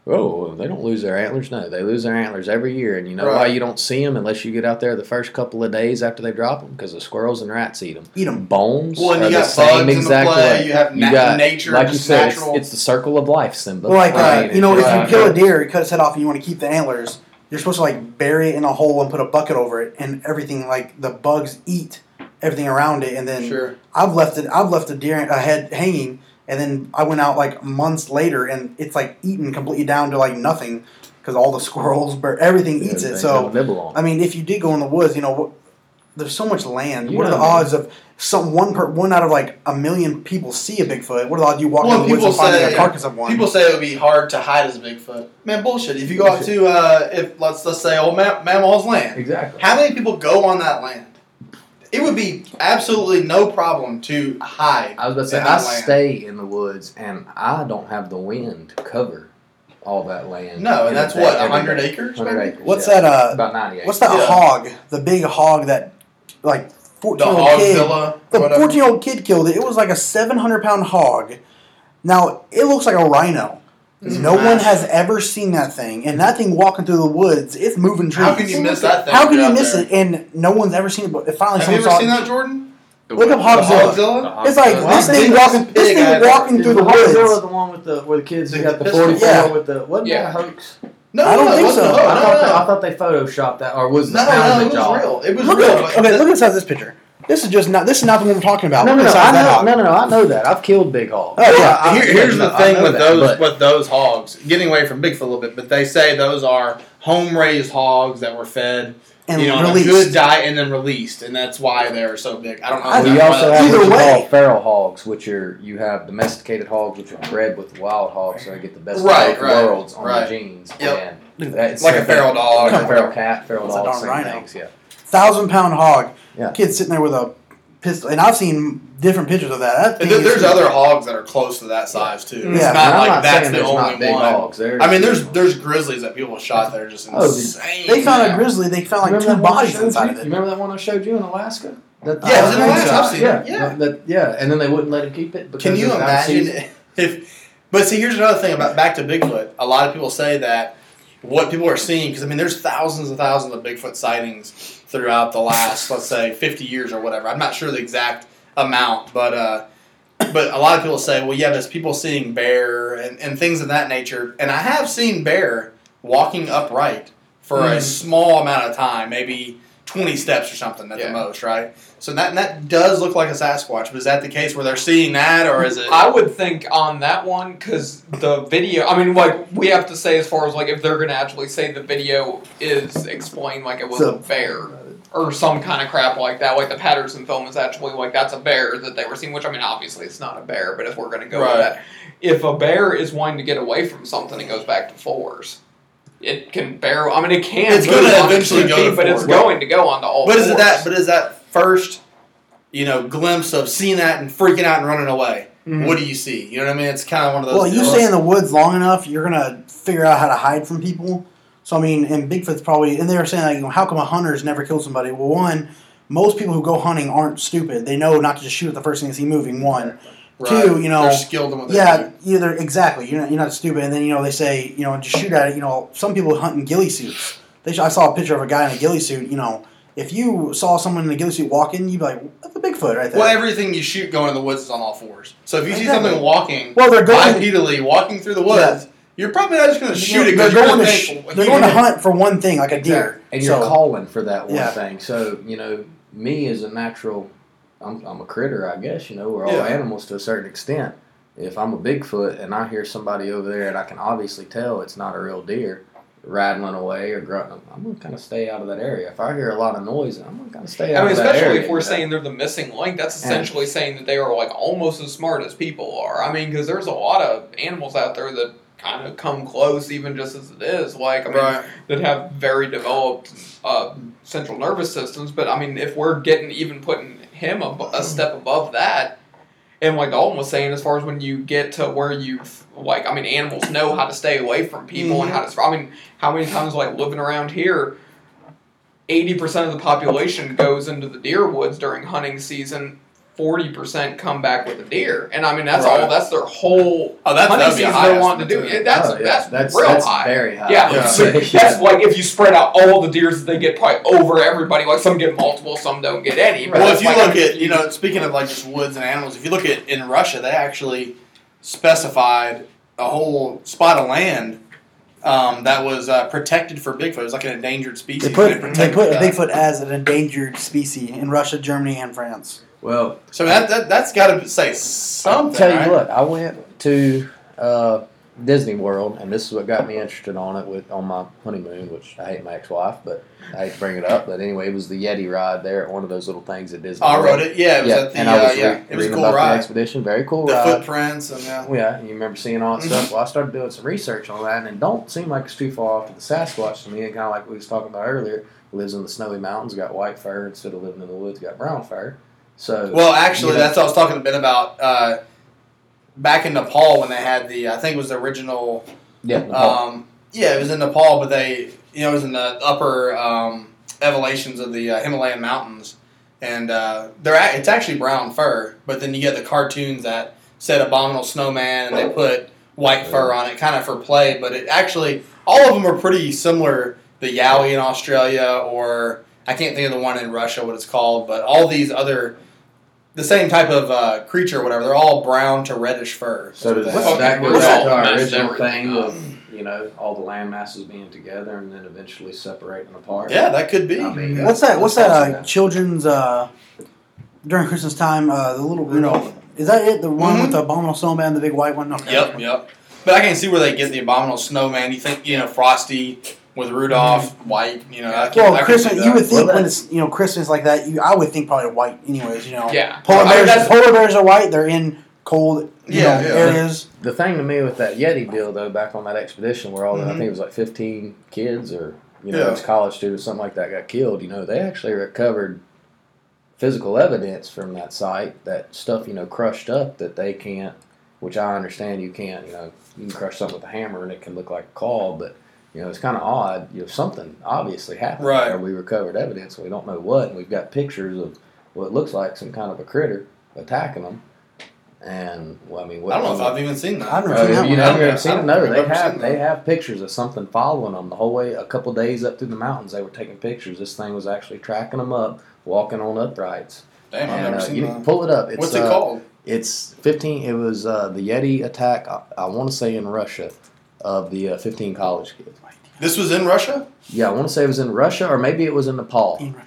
Oh, they don't lose their antlers. No, they lose their antlers every year. And you know Right. why you don't see them unless you get out there the first couple of days after they drop them? Because the squirrels and rats eat them. Eat 'em. Bones Well, and are you the got same bugs in the exact play. way. You have You got nature, like you just said, natural. it's the circle of life, Simba. Well, like I mean, you know, if it's you just- kill a deer, you cut its head off, and you want to keep the antlers, you're supposed to like bury it in a hole and put a bucket over it, and everything like the bugs eat everything around it, and then Sure. I've left a deer a head hanging, and then I went out like months later, and it's like eaten completely down to like nothing because all the squirrels, everything eats they it. So don't nibble on. I mean, if you did go in the woods, you know, there's so much land. You What are know the what I mean. odds of one out of like a million people see a Bigfoot? What are the odds you walk Well, in the woods people and finding say- a carcass of one? People say it would be hard to hide as a Bigfoot. Man, bullshit. If you go out to, if let's say old Mamaw's land, Exactly. how many people go on that land? It would be absolutely no problem to hide. I was about to say, in I that land. stay in the woods, and I don't have the wind to cover all that land. No, in and a that's day, what, every 100 day. acres? 100 maybe? acres. What's yeah. that? About 90 acres. What's that Yeah. hog? The big hog that like The 14-year-old kid. Hogzilla? The or whatever? 14-year-old kid killed it. It was like a 700-pound hog. Now it looks like a rhino. It's No one massive. has ever seen that thing, and that thing walking through the woods, it's moving trees. How can you miss that thing? How if can you're you out miss there? it? And no one's ever seen it. But finally, Have you someone ever saw seen it. that, Jordan? Look up The Hogzilla. Hogzilla? It's like Well, this I thing think walking. this This pig thing had- walking through the Hogzilla woods. the one with the kids who The got the pistol? 44 Yeah. with the wasn't Yeah. that a hoax? No, I don't no, it think wasn't so. a hoax. I No, thought no, I thought they photoshopped that, or was no, the sound no, of it the was jaw? real. It was Look real. at but okay. the- Look inside this picture. This is just not. This is not the one we're talking about. No, Look I inside that know, hog. no, I know that. I've killed big hogs. Oh, yeah. Here's the I thing know with that, those but- with those hogs. Getting away from Bigfoot a little bit, but they say those are home raised hogs that were fed And on released. a good diet and then released, and that's why they were so big. I don't know. I if Well, you that's also why have Either what you way. call feral hogs, which are you have domesticated hogs, which are bred with wild hogs, so they get the best Right, of both right, worlds on right. the genes. Yep. And that's Like a feral dog. like a feral cat, feral It's a dog, darn same rhino. things. Yeah. 1,000-pound hog. Yeah. Kid sitting there with a pistol, and I've seen different pictures of that. That And thing is there's huge. other hogs that are close to that size too. It's Yeah. not And I'm like not that's saying the there's only not big one. hogs. I mean, there's grizzlies that people shot that are just Oh, insane. They found Yeah. a grizzly. They found like Remember 2 that one I bodies showed inside you? of You it. remember that one I showed you in Alaska? That Yeah, it was in Alaska. shot? I've seen yeah, it. Yeah. yeah, and then they wouldn't let him keep it. Because Can you it was out of season. imagine if? But see, here's another thing about back to Bigfoot. A lot of people say that what people are seeing, because I mean, there's thousands and thousands of Bigfoot sightings throughout the last, let's say, 50 years or whatever. I'm not sure the exact amount, but a lot of people say, well, yeah, there's people seeing bear and things of that nature. And I have seen bear walking upright for a small amount of time, maybe 20 steps or something at the most, right? So that does look like a Sasquatch, but is that the case where they're seeing that, or is it? I would think on that one, because the video, I mean, like, we have to say as far as, like, if they're going to actually say the video is explained like it was a bear or some kind of crap like that, like the Patterson film is actually, like, that's a bear that they were seeing, which, I mean, obviously it's not a bear, but if we're going to go with that, if a bear is wanting to get away from something, it goes back to fours. It can bear, I mean, it can. It's move gonna on eventually its go feet, to but it's fours. going to go on to all But fours. is that first, glimpse of seeing that and freaking out and running away? Mhm. What do you see? You know what I mean? It's kind of one of those. Well, you deals. stay in the woods long enough, you're gonna figure out how to hide from people. So I mean, and Bigfoot's probably, and they were saying like, how come a hunter's never killed somebody? Well, one, most people who go hunting aren't stupid. They know not to just shoot at the first thing they see moving. One, Right. two, They're skilled in what they yeah, do. either exactly. You're not stupid. And then they say just shoot at it. Some people hunt in ghillie suits. I saw a picture of a guy in a ghillie suit. If you saw someone in a ghillie suit walking, you'd be like, that's a Bigfoot right there. Well, everything you shoot going in the woods is on all fours. So if you see Exactly. something walking, Well, they're going. bipedally walking through the woods, you're probably not just going to shoot it They're because you're going going to to sh- think. they're going to hunt for one thing, like a deer. And you're So- calling for that one Yeah. thing. So, me as a natural, I'm a critter, I guess, we're all Yeah. animals to a certain extent. If I'm a Bigfoot and I hear somebody over there and I can obviously tell it's not a real deer rattling away or grunting, I'm going to kind of stay out of that area. If I hear a lot of noise, I'm going to kind of stay out I mean, of that especially area. if we're saying they're the missing link, that's essentially saying that they are like almost as smart as people are. I mean, because there's a lot of animals out there that kind of come close, even just as it is. Like, I mean, that have very developed central nervous systems. But I mean, if we're putting him a step above that, and like Dalton was saying, as far as when you get to where animals know how to stay away from people and how to. I mean, how many times living around here, 80% of the population goes into the deer woods during hunting season 40% come back with a deer, and I mean that's Right. all. That's their whole that'd hunting be a season high they're wanting to do. estimate, too. That's real high. Very high. Yeah, Yeah. so that's like if you spread out all the deers that they get probably over everybody. Like some get multiple, some don't get any. But Well, that's if you like, look I mean, at, you know, speaking of like just woods and animals, if you look at in Russia, they actually specified a whole spot of land that was protected for Bigfoot. It was like an endangered species. They put and protected that. Bigfoot as an endangered species in Russia, Germany, and France. Well, So that's got to say something. tell you right? what, I went to Disney World, and this is what got me interested on it on my honeymoon, which I hate my ex-wife, but I hate to bring it up. But anyway, it was the Yeti ride there at one of those little things at Disney Oh, I World. rode it. Yeah, it was at the and I was yeah. It was a reading cool about the ride. expedition. Very cool The ride. footprints and yeah. Yeah, you remember seeing all that stuff. Well, I started doing some research on that, and it don't seem like it's too far off to the Sasquatch to me. And kind of like we was talking about earlier, lives in the snowy mountains, got white fur instead of living in the woods, got brown fur. So Well, actually, you know, that's what I was talking a bit about. Back in Nepal when they had the, I think it was the original. yeah, Yeah, it was in Nepal, but they, you know, it was in the upper elevations of the Himalayan mountains, and it's actually brown fur. But then you get the cartoons that said "Abominable Snowman" and they put white fur on it, kind of for play. But it actually, all of them are pretty similar. The Yowie in Australia, or I can't think of the one in Russia, what it's called, but all these other. The same type of creature or whatever. They're all brown to reddish fur. So That's does what they that have. goes back to our Messed original everything thing up. of, you know, all the land masses being together and then eventually separating apart? Yeah, that could be. I mean, Yeah. What's that? What's That's that? awesome. Children's during Christmas time. The little, is that it? The one with the abominable snowman, the big white one. Okay. Yep. But I can see where they get the abominable snowman. You think, you know, Frosty with Rudolph, white, you know. I Well, can Christmas. see You that. would think Well, when it's Christmas like that, I would think probably white. Anyways, Yeah. Polar I mean, bears. that's- Polar bears are white. They're in cold, Yeah. areas. The thing to me with that Yeti deal, though, back on that expedition where all the, I Mhm. think it was like 15 kids or, you know, Yeah. it was college students, something like that, got killed, you know, they actually recovered physical evidence from that site, that stuff, you know, crushed up that they can't, which I understand you can't, you know, you can crush something with a hammer and it can look like a claw, but, you know, it's kind of odd, you know, something obviously happened. Right. There. We recovered evidence, and we don't know what, and we've got pictures of what looks like some kind of a critter attacking them. And well, I mean, what, I don't know if I've even seen that. I've never seen that you one. never Yeah, have seen I it? don't No, think I've they ever have seen they that. have pictures of something following them the whole way. A couple days up through the mountains, they were taking pictures. This thing was actually tracking them up, walking on uprights. Damn, I've And never seen you that. can pull it up. It's, What's it called? It's 15. It was the Yeti attack. I want to say in Russia, of the 15 college kids. This was in Russia? Yeah, I want to say it was in Russia, or maybe it was in Nepal. In Russia.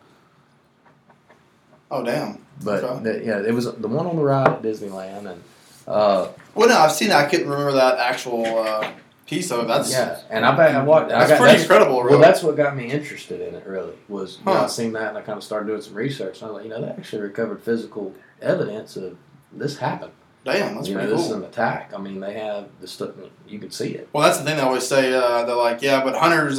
Oh, damn. But Okay. yeah, it was the one on the ride at Disneyland, and Well, no, I've seen it. I couldn't remember that actual piece of it. That's yeah, and I watched. that's pretty incredible, really. Well, that's what got me interested in it. Really was you know, Huh. I seen that and I kind of started doing some research. And I was like, you know, they actually recovered physical evidence of this happened. Damn, that's you know, pretty this is cool. an attack. I mean, they have the stuff. You can see it. Well, that's the thing they always say. They're like, yeah, but hunters,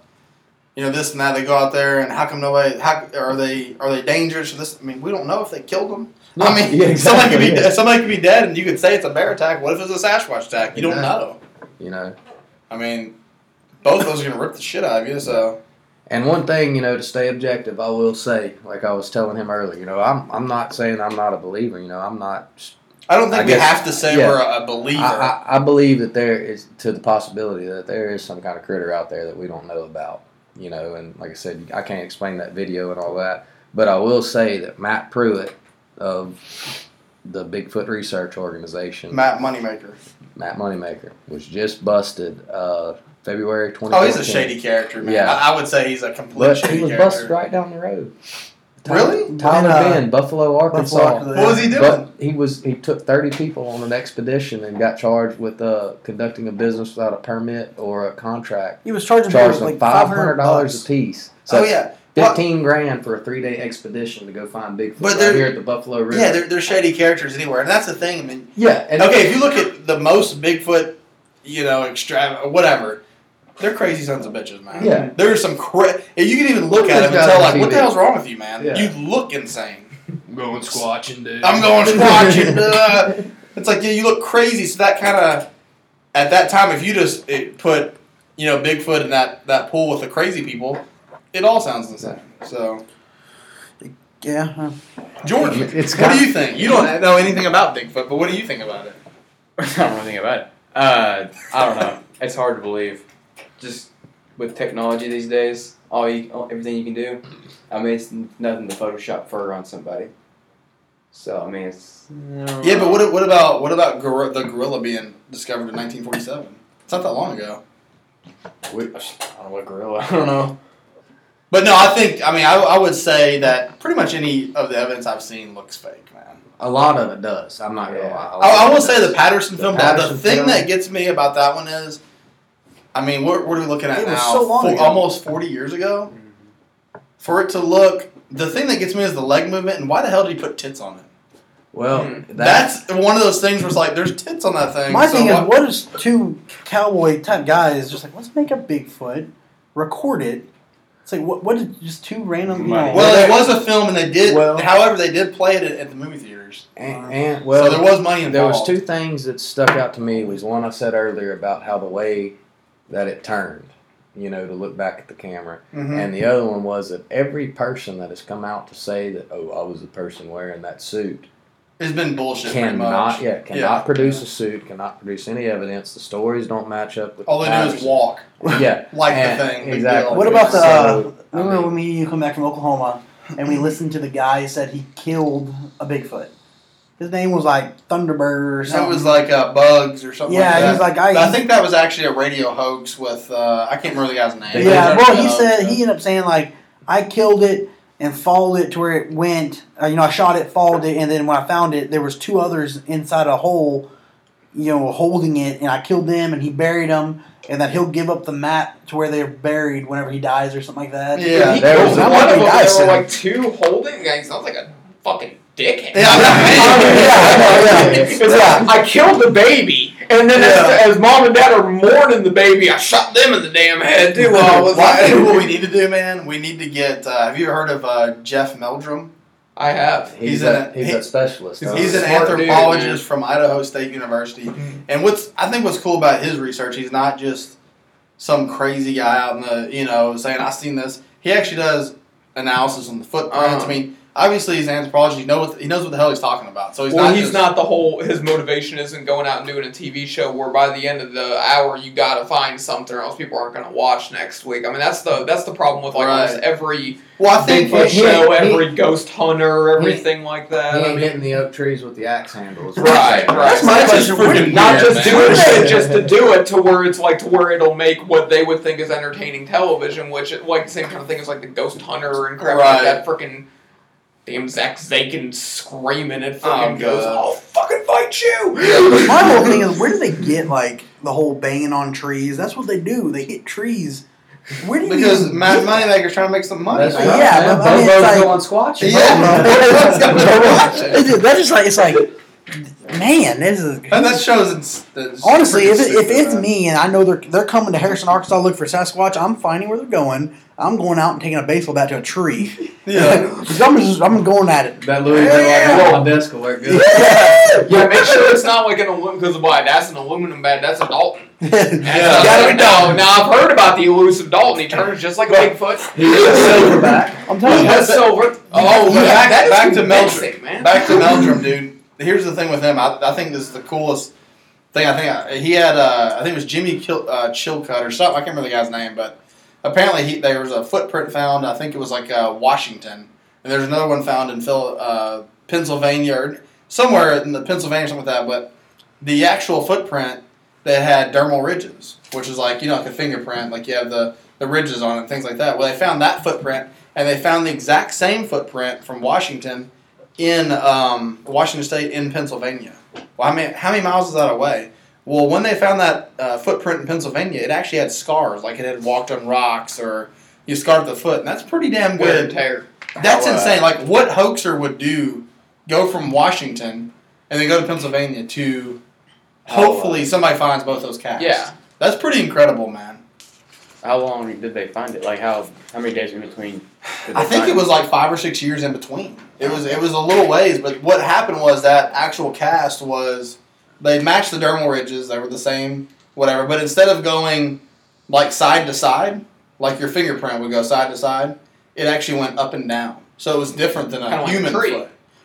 you know, this and that. They go out there, and how come nobody? How are they dangerous? Or this, I mean, we don't know if they killed them. I mean, Yeah, exactly, somebody could be dead, and you could say it's a bear attack. What if it's a Sasquatch attack? You don't know. You know. I mean, both of those are gonna rip the shit out of you. So And one thing, you know, to stay objective, I will say, like I was telling him earlier, you know, I'm not saying I'm not a believer. You know, I'm not. I don't think I we guess- have to say yeah. we're a believer. I believe that there is to the possibility that there is some kind of critter out there that we don't know about. You know, and like I said, I can't explain that video and all that, but I will say that Matt Pruitt of the Bigfoot Research Organization, Matt Moneymaker. Matt Moneymaker, was just busted February 2014. Oh, he's a shady character, man. Yeah. I would say he's a complete But shady he was character. busted right down the road. Really? Tyler In, Bend, Buffalo, Arkansas. Buffalo, What was he doing? But he took 30 people on an expedition and got charged with conducting a business without a permit or a contract. He was charging Charged people them like $500 a piece. So Oh yeah. 15 grand for a 3-day expedition to go find Bigfoot But right they're- here at the Buffalo River. Yeah, they're shady characters anywhere, and that's the thing. I mean, yeah. And okay, if you look at the most Bigfoot, you know, whatever, they're crazy sons of bitches, man. Yeah. There's some you can even look at Those them and guys tell, on like, what TV. the hell's wrong with you, man? Yeah. You look insane. I'm going squatching, dude. I'm going squatching. It's like, yeah, you look crazy. So that kind of, at that time, if you just put, you know, Bigfoot in that pool with the crazy people, it all sounds the same. So Yeah. Jordan, It's what got- do you think? You don't know anything about Bigfoot, but what do you think about it? I don't know anything about it. I don't know. It's hard to believe. Just with technology these days, everything you can do. I mean, it's nothing to Photoshop fur on somebody. So I mean, it's Yeah, but what about the gorilla being discovered in 1947? It's not that long ago. I don't know what gorilla. I don't know. But no, I would say that pretty much any of the evidence I've seen looks fake, man. A lot of it does. I'm not gonna Yeah. lie. I will say the Patterson film. The Patterson thing film. that gets me about that one is, I mean, what are we looking at It was now? so long ago. Almost 40 years ago. For it to look, the thing that gets me is the leg movement, and why the hell did he put tits on it? Well, That's one of those things where it's like, there's tits on that thing. My so thing is, what is two cowboy type guys just like, let's make a Bigfoot, record it. It's like, what is just two random, you know. Well, it was a film, and they did. Well- However, they did play it at the movie theaters. and So there was money involved. There was two things that stuck out to me. Was one I said earlier about how the way that it turned, to look back at the camera, Mhm. and the other one was that every person that has come out to say that, oh, I was the person wearing that suit, It's been bullshit. pretty much. cannot produce a suit, cannot produce any evidence. The stories don't match up with. All they do is Patterson. walk. Yeah, Like the and- thing, big exactly. deal. What about the? So, remember I mean- when me and you come back from Oklahoma and we listened to the guy who said he killed a Bigfoot? His name was like Thunderbird or So something. it was like Bugs or something yeah, like that. he's like I think that was actually a radio hoax with, I can't remember the guy's name. Yeah, well, he Yeah. said he ended up saying like I killed it and followed it to where it went. I shot it, followed it, and then when I found it, there was two others inside a hole, holding it, and I killed them, and he buried them, and that he'll give up the map to where they're buried whenever he dies or something like that. Yeah. He there killed was one one of them. guy There said- were like two holding. He sounds like a fucking dickhead. Yeah, It's like, I killed the baby, and then as mom and dad are mourning the baby, I shot them in the damn head too. I was Well, I think what we like, need to do, man, we need to get, have you ever heard of Jeff Meldrum? I have. He's He's a specialist. huh? He's an Smart dude, anthropologist man. from Idaho State University. And I think what's cool about his research, he's not just some crazy guy out in the, saying, I seen this. He actually does analysis on the footprints. I mean, obviously he's an anthropologist. He knows what the hell he's talking about. So he's not his motivation isn't going out and doing a TV show where by the end of the hour you gotta find something or else people aren't gonna watch next week. I mean, that's the problem with Right. almost every Well, I think Bigfoot he- show, he- every ghost hunter, everything like that. He I ain't mean, hitting the oak trees with the axe handles. Right. That's my question. Where did- Not just man. doing it just to do it to where it's like to where it'll make what they would think is entertaining television, which like the same kind of thing as like the Ghost Hunter and crap Right. like that. Freaking damn Zach Zakin screaming at freaking Oh, ghosts. God. I'll fucking fight you. My whole thing is, where do they get like the whole banging on trees? That's what they do. They hit trees. Where do you because even Matt get that? Moneymaker's trying to make some money. That's man. right. Yeah, man. but I mean, it's Bobo's like- going squatching. That's just like, it's like, man, this is. And that shows it's Honestly, if freaking it's stupid, me and I know they're coming to Harrison, Arkansas to look for Sasquatch, I'm finding where they're going. I'm going out and taking a baseball bat to a tree. Yeah. I'm going at it. That Louisville Yeah. on my desk will work good. Yeah, make sure it's not like an aluminum because why? That's an aluminum bat. That's a Dalton. Yeah. No, I've heard about the elusive Dalton. He turns just like a Bigfoot. He's a silverback. I'm telling you, That's silver. Oh, but yeah, that is back to convincing, Meldrum, man. Back to Meldrum, dude. Here's the thing with him. I think this is the coolest thing. He had. I think it was Jimmy Chilcutt or something. I can't remember the guy's name, but apparently there was a footprint found. I think it was like Washington, and there's another one found in Pennsylvania or somewhere in the Pennsylvania or something like that. But the actual footprint, they had dermal ridges, which is like like a fingerprint, like you have the ridges on it, things like that. Well, they found that footprint, and they found the exact same footprint from Washington in Washington State in Pennsylvania. Well, how many miles is that away? Well, when they found that footprint in Pennsylvania, it actually had scars, like it had walked on rocks or you scarred the foot, and that's pretty damn Wear and good. tear. That's insane. Like, what hoaxer would go from Washington and then go to Pennsylvania to hopefully somebody finds both those casts? Yeah. That's pretty incredible, man. How long did they find it? Like how many days in between? Did I they think find it was like 5 or 6 years in between. It was a little ways, but what happened was that actual cast was they matched the dermal ridges. They were the same, whatever. But instead of going like side to side, like your fingerprint would go side to side, it actually went up and down. So it was different than Kinda a like a human tree. foot.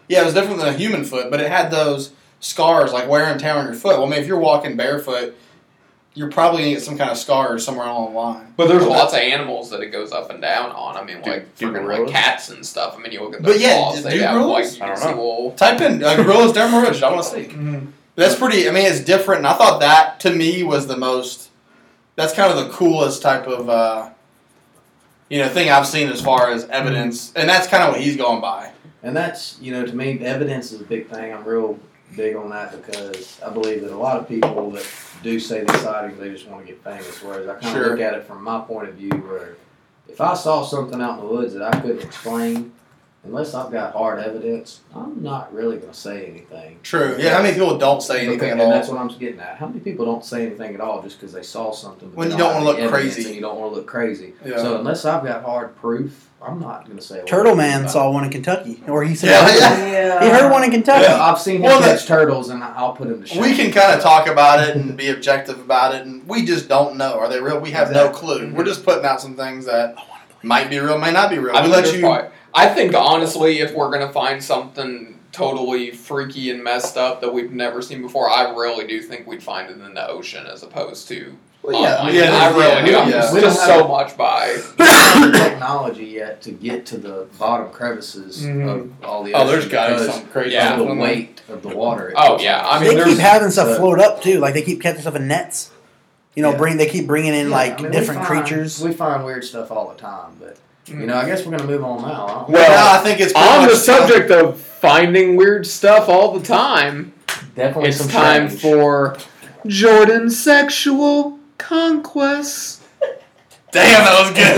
Yeah, it was different than a human foot, but it had those scars, like wear and tear on your foot. Well, I mean, if you're walking barefoot, you're probably going to get some kind of scars somewhere along the line. But there's lots of animals that it goes up and down on. I mean, like do freaking gorillas? like cats and stuff. I mean, you look at But their yeah, claws. do They have like gorillas? you I can don't see know. little. Type in gorillas, Derma Rouge. I want to see. That's pretty. I mean, it's different, and I thought that to me was the most. That's kind of the coolest type of thing I've seen as far as evidence, and that's kind of what he's going by. And that's, to me, evidence is a big thing. I'm real big on that because I believe that a lot of people that do say these sightings, they just want to get famous. Whereas I kind of look at it from my point of view where if I saw something out in the woods that I couldn't explain, unless I've got hard evidence, I'm not really going to say anything. True. Yeah, how many people don't say anything and at all? that's what I'm getting at. How many people don't say anything at all just because they saw something? But When they you don't have wanna the look evidence crazy. And you don't want to look crazy. Yeah. So unless I've got hard proof, I'm not going to say a word Turtle Man about it. saw one in Kentucky, or he said Yeah. he heard one in Kentucky. Yeah, I've seen him Well, catch turtles, and I'll put him to shame. We can kind of talk about it and be objective about it, and we just don't know. Are they real? We have no clue. We're just putting out some things that might be real, may not be real. I think honestly, if we're gonna find something totally freaky and messed up that we've never seen before, I really do think we'd find it in the ocean as opposed to. Online. I really do. I'm just so much by technology yet to get to the bottom crevices of all the ocean. there's got to be something crazy. Yeah. of the weight of the water. Oh yeah, I mean They keep having stuff but- float up too. Like they keep catching stuff in nets. Yeah. They keep bringing in we different find- creatures. We find weird stuff all the time, but I guess we're gonna move on now. Huh? Well, I think it's pretty on much the subject of finding weird stuff all the time, Definitely it's some time strange. for Jordan's sexual conquest. Damn, that was good.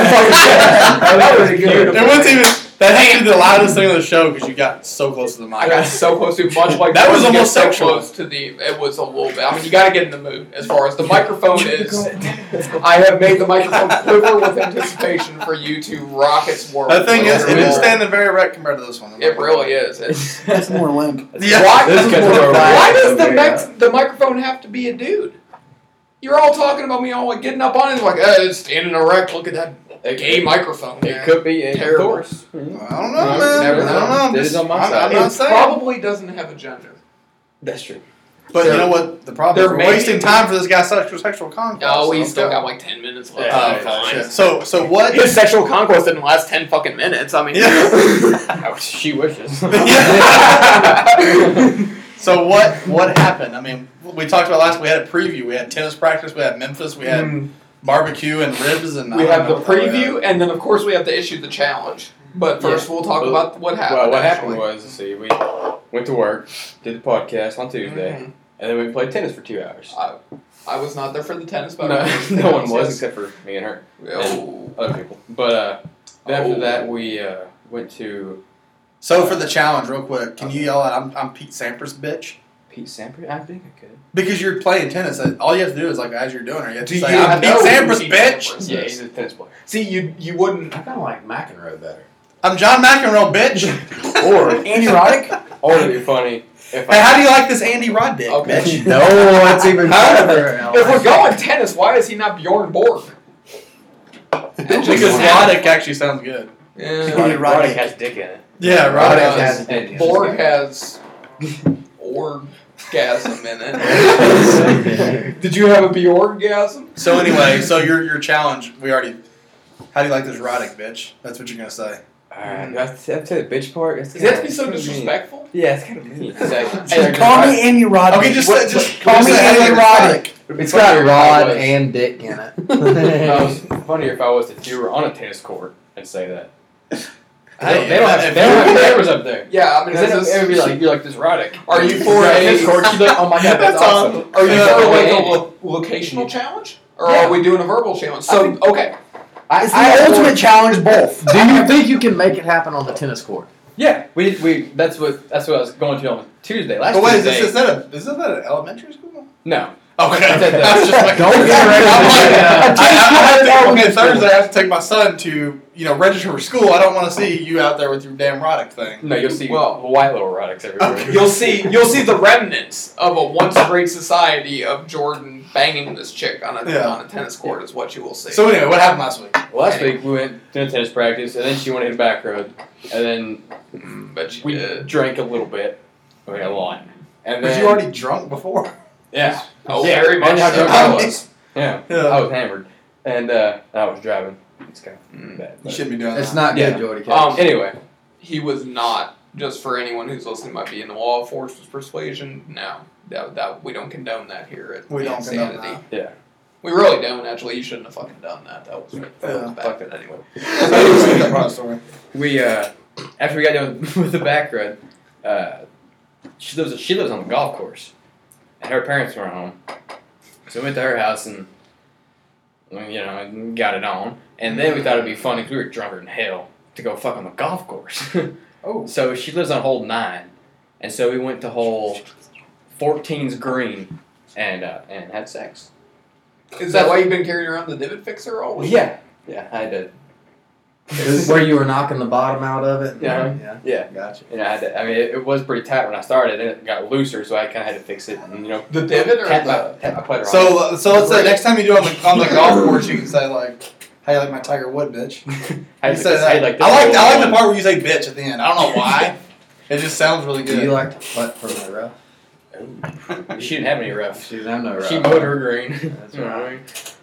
That was beautiful. It wasn't even. That had to be the loudest thing on the show because you got so close to the mic. I got so close to much like That was Jordan almost gets sexual. so close to the. It was a little bit. I mean, you got to get in the mood as far as the microphone is. I have made the microphone quiver with anticipation for you to rock its world. The thing is, it is Literally. standing very erect compared to this one. It really is. It's, That's more limp. Yeah. why This is why more does relaxed, the microphone have to be a dude? You're all talking about me all like getting up on it like, it's standing erect. Look at that gay microphone. It man. could be, Terrible. of course. I don't know, No, man. never I know. don't know. It is on my I'm side. not It saying. probably doesn't have a gender. That's true. But you know what? The problem is There we're may wasting be- time for this guy's sexual conquest. No, we Let's still go. got like 10 minutes left. Yeah, Fine. Shit. So what? His sexual conquest didn't last 10 fucking minutes. I mean, Yeah. She wishes. So what happened? I mean, we talked about last. We had a preview. We had tennis practice. We had Memphis. We had barbecue and ribs and. we I have don't the know what we had. preview, and then of course we have to issue the challenge. But first, we'll talk about what happened. Well, what happened actually. was, let's see, we went to work, did the podcast on Tuesday, Mhm. and then we played tennis for 2 hours. I was not there for the tennis, but No, everything no one else, was yes. except for me and her, Oh. other people. But then after Oh. that, we went to So for the challenge, real quick, can you yell at I'm Pete Sampras, bitch? Pete Sampras. I think I could. Because you're playing tennis, all you have to do is like as you're doing it, you have to Do say you I'm Pete know who Sampras, Pete bitch. Sampras Yeah, is? he's a tennis player. See, you wouldn't. I kind of like McEnroe better. I'm John McEnroe, bitch. Or Andy Roddick? or it'd be funny if Hey, how do you like this Andy Rod dick, Okay. bitch? No, that's even better. If we're going tennis, why is he not Bjorn Borg? Because Roddick actually sounds good. Yeah. Andy Roddick Roddick. has dick in it. Yeah, Roddick Roddick. has a dick. Borg has orgasm in it. Did you have a Bjorgasm? So anyway, so your challenge, we already. How do you like this Roddick, bitch? That's what you're gonna say. Alright, that's the bitch part. Does that have to be so disrespectful? Yeah, it's kind of mean. Call me Andy Roddick. Okay, just Call me say Andy Roddick. It's got rod and dick in it. It was funnier if I was if you were on a tennis court and say that. Hey, they don't have if cameras up there. Yeah, I mean, Because is then it would be this, like you're like this Roddick. are you for You're at a? tennis court, you'd be like, oh my god, that's awesome. Are you Yeah. for like a locational challenge, or Yeah. are we doing a verbal challenge? So okay, It's the ultimate challenge, both. Do you think you can make it happen on the tennis court? Yeah, we that's what I was going to on Tuesday. Last But wait, Tuesday. is that an elementary school? No. Okay, That's that's just like Don't get okay, Thursday I have to take my son to register for school. I don't want to see you out there with your damn Roddick thing. No, you'll see Well- white little Roddicks everywhere. Okay. you'll see the remnants of a once great society of Jordan banging this chick on a tennis court is what you will see. So anyway, what happened last week? Well, last week we went to tennis practice, and then she went to hit a back road, and then Bet you We did. drank a little bit. I mean, a lot. And Was then, you already drunk before? Yeah. Oh, Yeah, very much and how so. drunk I was. Yeah. Yeah. I was hammered. And I was driving. It's kind of bad. You but- shouldn't be doing It's that. not Yeah. good, Jordy. Anyway. He was not. Just for anyone who's listening, might be in the law of forced persuasion. No, that we don't condone that here at We don't Insanity. condone Yeah. We really don't. Actually, you shouldn't have fucking done that. That was Yeah. bad. Fuck it anyway. That part of the story. We after we got done with the back run, she lives on the golf course, and her parents were home, so we went to her house and got it on, and then we thought it'd be funny because we were drunker than hell to go fuck on the golf course. Oh. So she lives on hole 9, and so we went to hole 14's green and had sex. Is that why you've been carrying around the divot fixer always? Yeah, I had to. Where you were knocking the bottom out of it? Yeah. Yeah. Gotcha. I had to. I mean, it was pretty tight when I started, and it got looser, so I kind of had to fix it. And The divot or tap the? I put her on. So let's say next time you do it on the golf course, you can say like, "How you like my Tiger Wood, bitch?" I You say that. like I like the part where you say "bitch" at the end. I don't know why. It just sounds really Do good. you like to putt from the rough? She didn't have any rough. She didn't have no rough. She mowed her green. That's You know what I mean?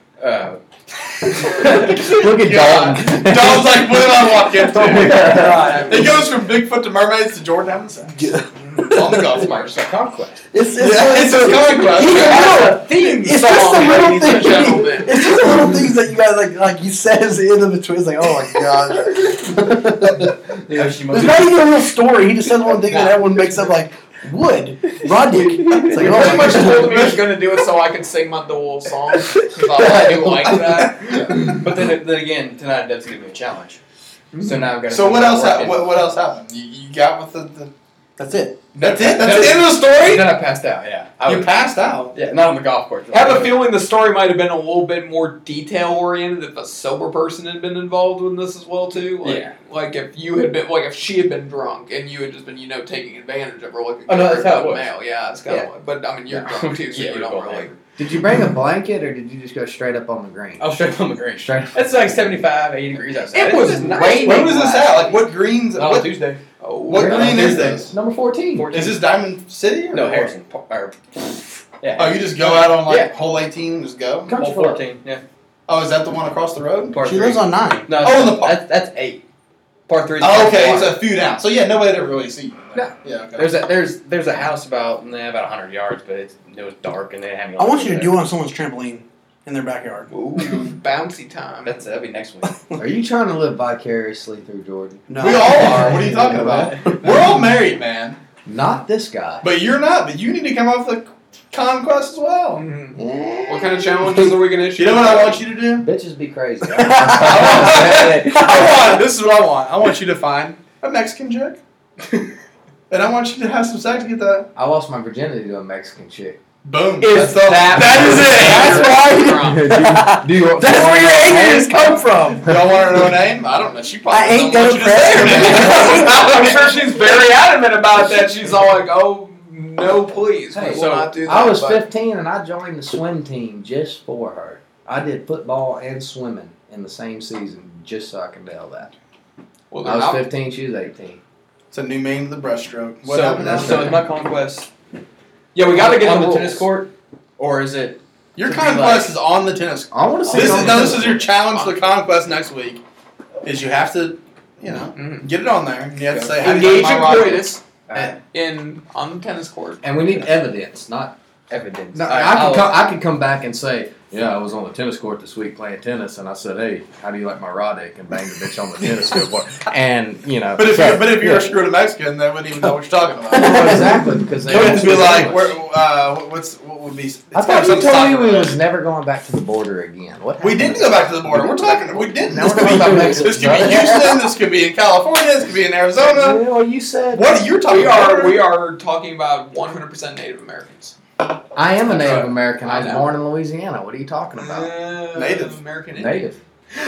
Look at Dalton. Dalton's like, "What did I walk into?" God. It goes from Bigfoot to mermaids to Jordan having sex. On the golf course. It's a conquest. It's Yeah, it's a conquest. That's a theme It's song, just the little ladies and thing. gentlemen. It's just the little things that you guys like. You said at the end of the tweet. It's like, oh my god. Yeah, she There's not even a real story. He just says one thing that everyone makes up like wood, Roddick. It's like, He oh pretty my much told me he was god. going to do it so I could sing my dual song. Because I do like that. But then again, tonight does give me a challenge. So now I've got to. So what else? What else happened? You got with the. That's it. That's it. That's the end of the story. Then I passed out. Yeah. You passed out. Yeah, not on the golf course. I have a feeling the story might have been a little bit more detail oriented if a sober person had been involved in this as well too. Like, Yeah. Like if you had been, like if she had been drunk and you had just been, taking advantage of her, like Oh, no, that's how it was. male. Yeah, it's kind of. Yeah. Like, but I mean, you're drunk too, so Yeah, you we don't both really. hammered. Did you bring a blanket or did you just go straight up on the green? I was straight on the green. Straight. It's like 75, 80 degrees outside. It was It's nice. raining. When was this at? Like what greens? Oh, What, Tuesday. Oh, what really? green is Tuesday. this? Number 14. 14. Is this Diamond City? Or No, what? Harrison. Or, yeah. Oh, you just go out on like Yeah. hole 18 and just go? Country Hole club. 14. Yeah. Oh, is that the one across the road? Par She 3. lives on 9. No, Oh, in the par- that's 8. Par 3. Oh, okay, it's a few down. So yeah, nobody ever really see you. No. Yeah, okay. There's a house about 100 yards, but it was dark and they didn't have any. I want you to lights do there. it on someone's trampoline in their backyard. Ooh, bouncy time. That'll be next week. Are you trying to live vicariously through Jordan? No. We all are. What are you talking about? We're all married, man. Not this guy. But you're not. But you need to come off the conquest as well. Mhm. What kind of challenges are we going to issue? You know what I want you to do? Bitches be crazy. This is what I want. I want you to find a Mexican chick. And I want you to have some sex to get that. I lost my virginity to a Mexican chick. Boom. Is that is it. That's why. Do you, That's where your anger has come from. Y'all want her to know her name? I don't know. She probably I ain't don't gonna want you to say her name. I'm sure she's very adamant about that. She's all like, "Oh no, please, Hey, we will so not do that." I was but- 15 and I joined the swim team just for her. I did football and swimming in the same season just so I can tell that. Well, I then was I'm- 15, she was 18. It's a new name to the breaststroke. What happened So after is that? my conquest Yeah, we got to get on the the rules. tennis court, or is it? Your to be conquest like- is on the tennis court. I want to see This it on is the this tennis is your court. challenge to the conquest next week. Is you have to, Mhm. get it on there. And you have to say how do you Engage like in my rocket? coitus Uh, on the tennis court. And we need evidence, not. evidence. No, I could come back and say, yeah, I was on the tennis court this week playing tennis, and I said, hey, how do you like my rod dick? And banged the bitch on the tennis field. And But if you're screwed a Mexican, they wouldn't even know what you're talking about. exactly, because You have to be like, what would be? It's I thought you told me we was never going back to the border again. What We happened? didn't go back to the border. We're talking. We didn't. Now This we're could be talking about Mexico. This could be Houston. This could be in California. This could be in Arizona. Well, you said. What are you talking We about? are talking about 100% Native Americans. I am a Native American. I I was know. born in Louisiana. What are you talking about? Native. American Indian. Native.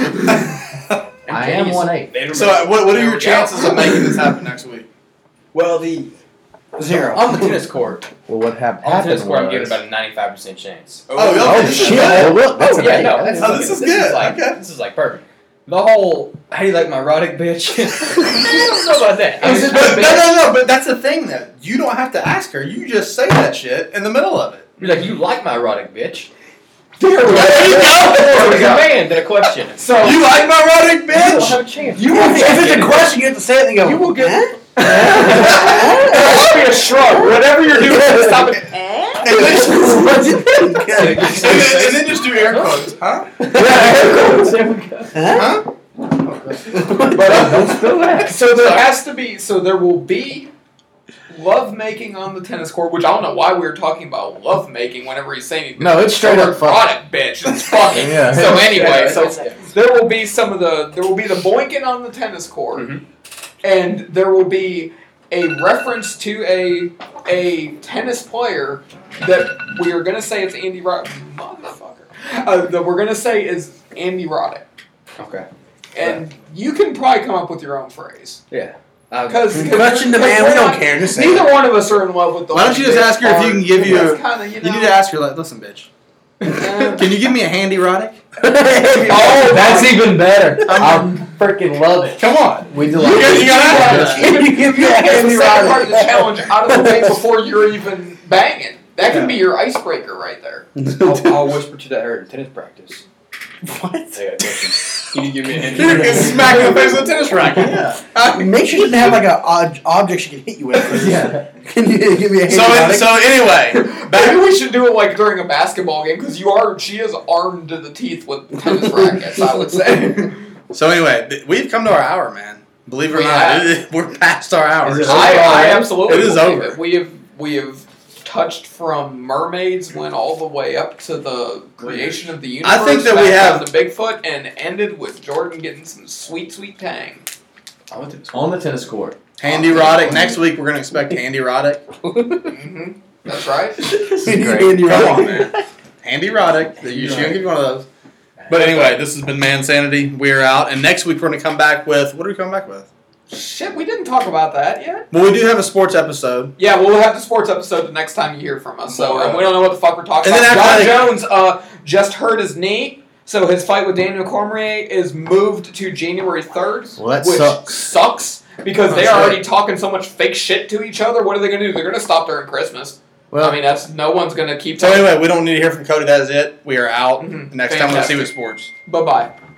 I am 1/8. So, what are your chances of making this happen next week? Well, the 0. on the tennis court. Well, what On the happened tennis court, I'm was- giving about a 95% chance. Oh, Oh, this is shit. good. Well, look, that's yeah, a no, that's Oh, this is This good. like, Okay. This is like perfect. The whole, how do you like my erotic bitch? I don't know about that. I mean, No, but that's the thing, though. You don't have to ask her. You just say that shit in the middle of it. You're like, you like my erotic bitch? There you go. It's a command and a question. So You like my erotic You don't bitch? have a chance. If it's a question, you have to say it and go. You will get. Huh? It should be a shrug. Whatever you're doing, stop it. And then just do air quotes. Huh? Huh? Don't spill that. So there has to be. So there will be love making on the tennis court, which I don't know why we were talking about love making whenever he's saying No, it's straight up fucking. product, bitch. It's fucking. Yeah. So anyway, so Yeah. there will be the boinking on the tennis court, Mhm. and there will be a reference to a tennis player that we are gonna say is Andy Roddick, motherfucker. That we're gonna say is Andy Roddick, Okay. and you can probably come up with your own phrase. Yeah. Because Question the man, we don't care. Just say Neither it. one of us are in love with the. Why don't you just ask her if you can give you That's a- kinda, you You know, need to ask her, like, listen, bitch. Can you give me a handy erotic? Oh, that's even better. I freaking love it. Come on. We do You gotta- You give me a Get the handy second part rod. of the challenge out of the way before you're even banging. That can be your icebreaker right there. I'll whisper to that her in tennis practice. What? I got a question. Can you give me a hand? You're gonna smack in the face with a tennis racket. Yeah. Make sure she doesn't have like a object she can hit you with. Yeah. Can you give me a handy So, rod? so anyway, Maybe back, we should do it like during a basketball game because she is armed to the teeth with tennis rackets. I would say. so anyway, we've come to our hour, man. Believe it or We not, have. we're past our hour. Is it So- over? I absolutely It is believe over. it. We have touched from mermaids, went all the way up to the creation of the universe. I think that we back have- down to Bigfoot, and ended with Jordan getting some sweet, sweet tang. I went to the On the tennis court. Handy Roddick. Next week we're gonna expect Handy Roddick. Mm-hmm. That's right. Handy Come rod. on, man. Handy Roddick. She gonna give you one of those. But anyway, this has been Man Sanity. We're out, and next week we're gonna come back with what are we coming back with? Shit, we didn't talk about that yet. Well, we do have a sports episode. Yeah, we'll have the sports episode the next time you hear from us. So, and we don't know what the fuck we're talking And then about. after John Jones just hurt his knee, so his fight with Daniel Cormier is moved to January 3rd. Well, that which sucks. sucks because Oh, they're shit. already talking so much fake shit to each other. What are they going to do? They're going to stop during Christmas. Well, I mean, that's no one's going to keep So talking. anyway, we don't need to hear from Cody. That is it. We are out. Mhm. Next time we'll see Fantastic. you with sports. Bye-bye.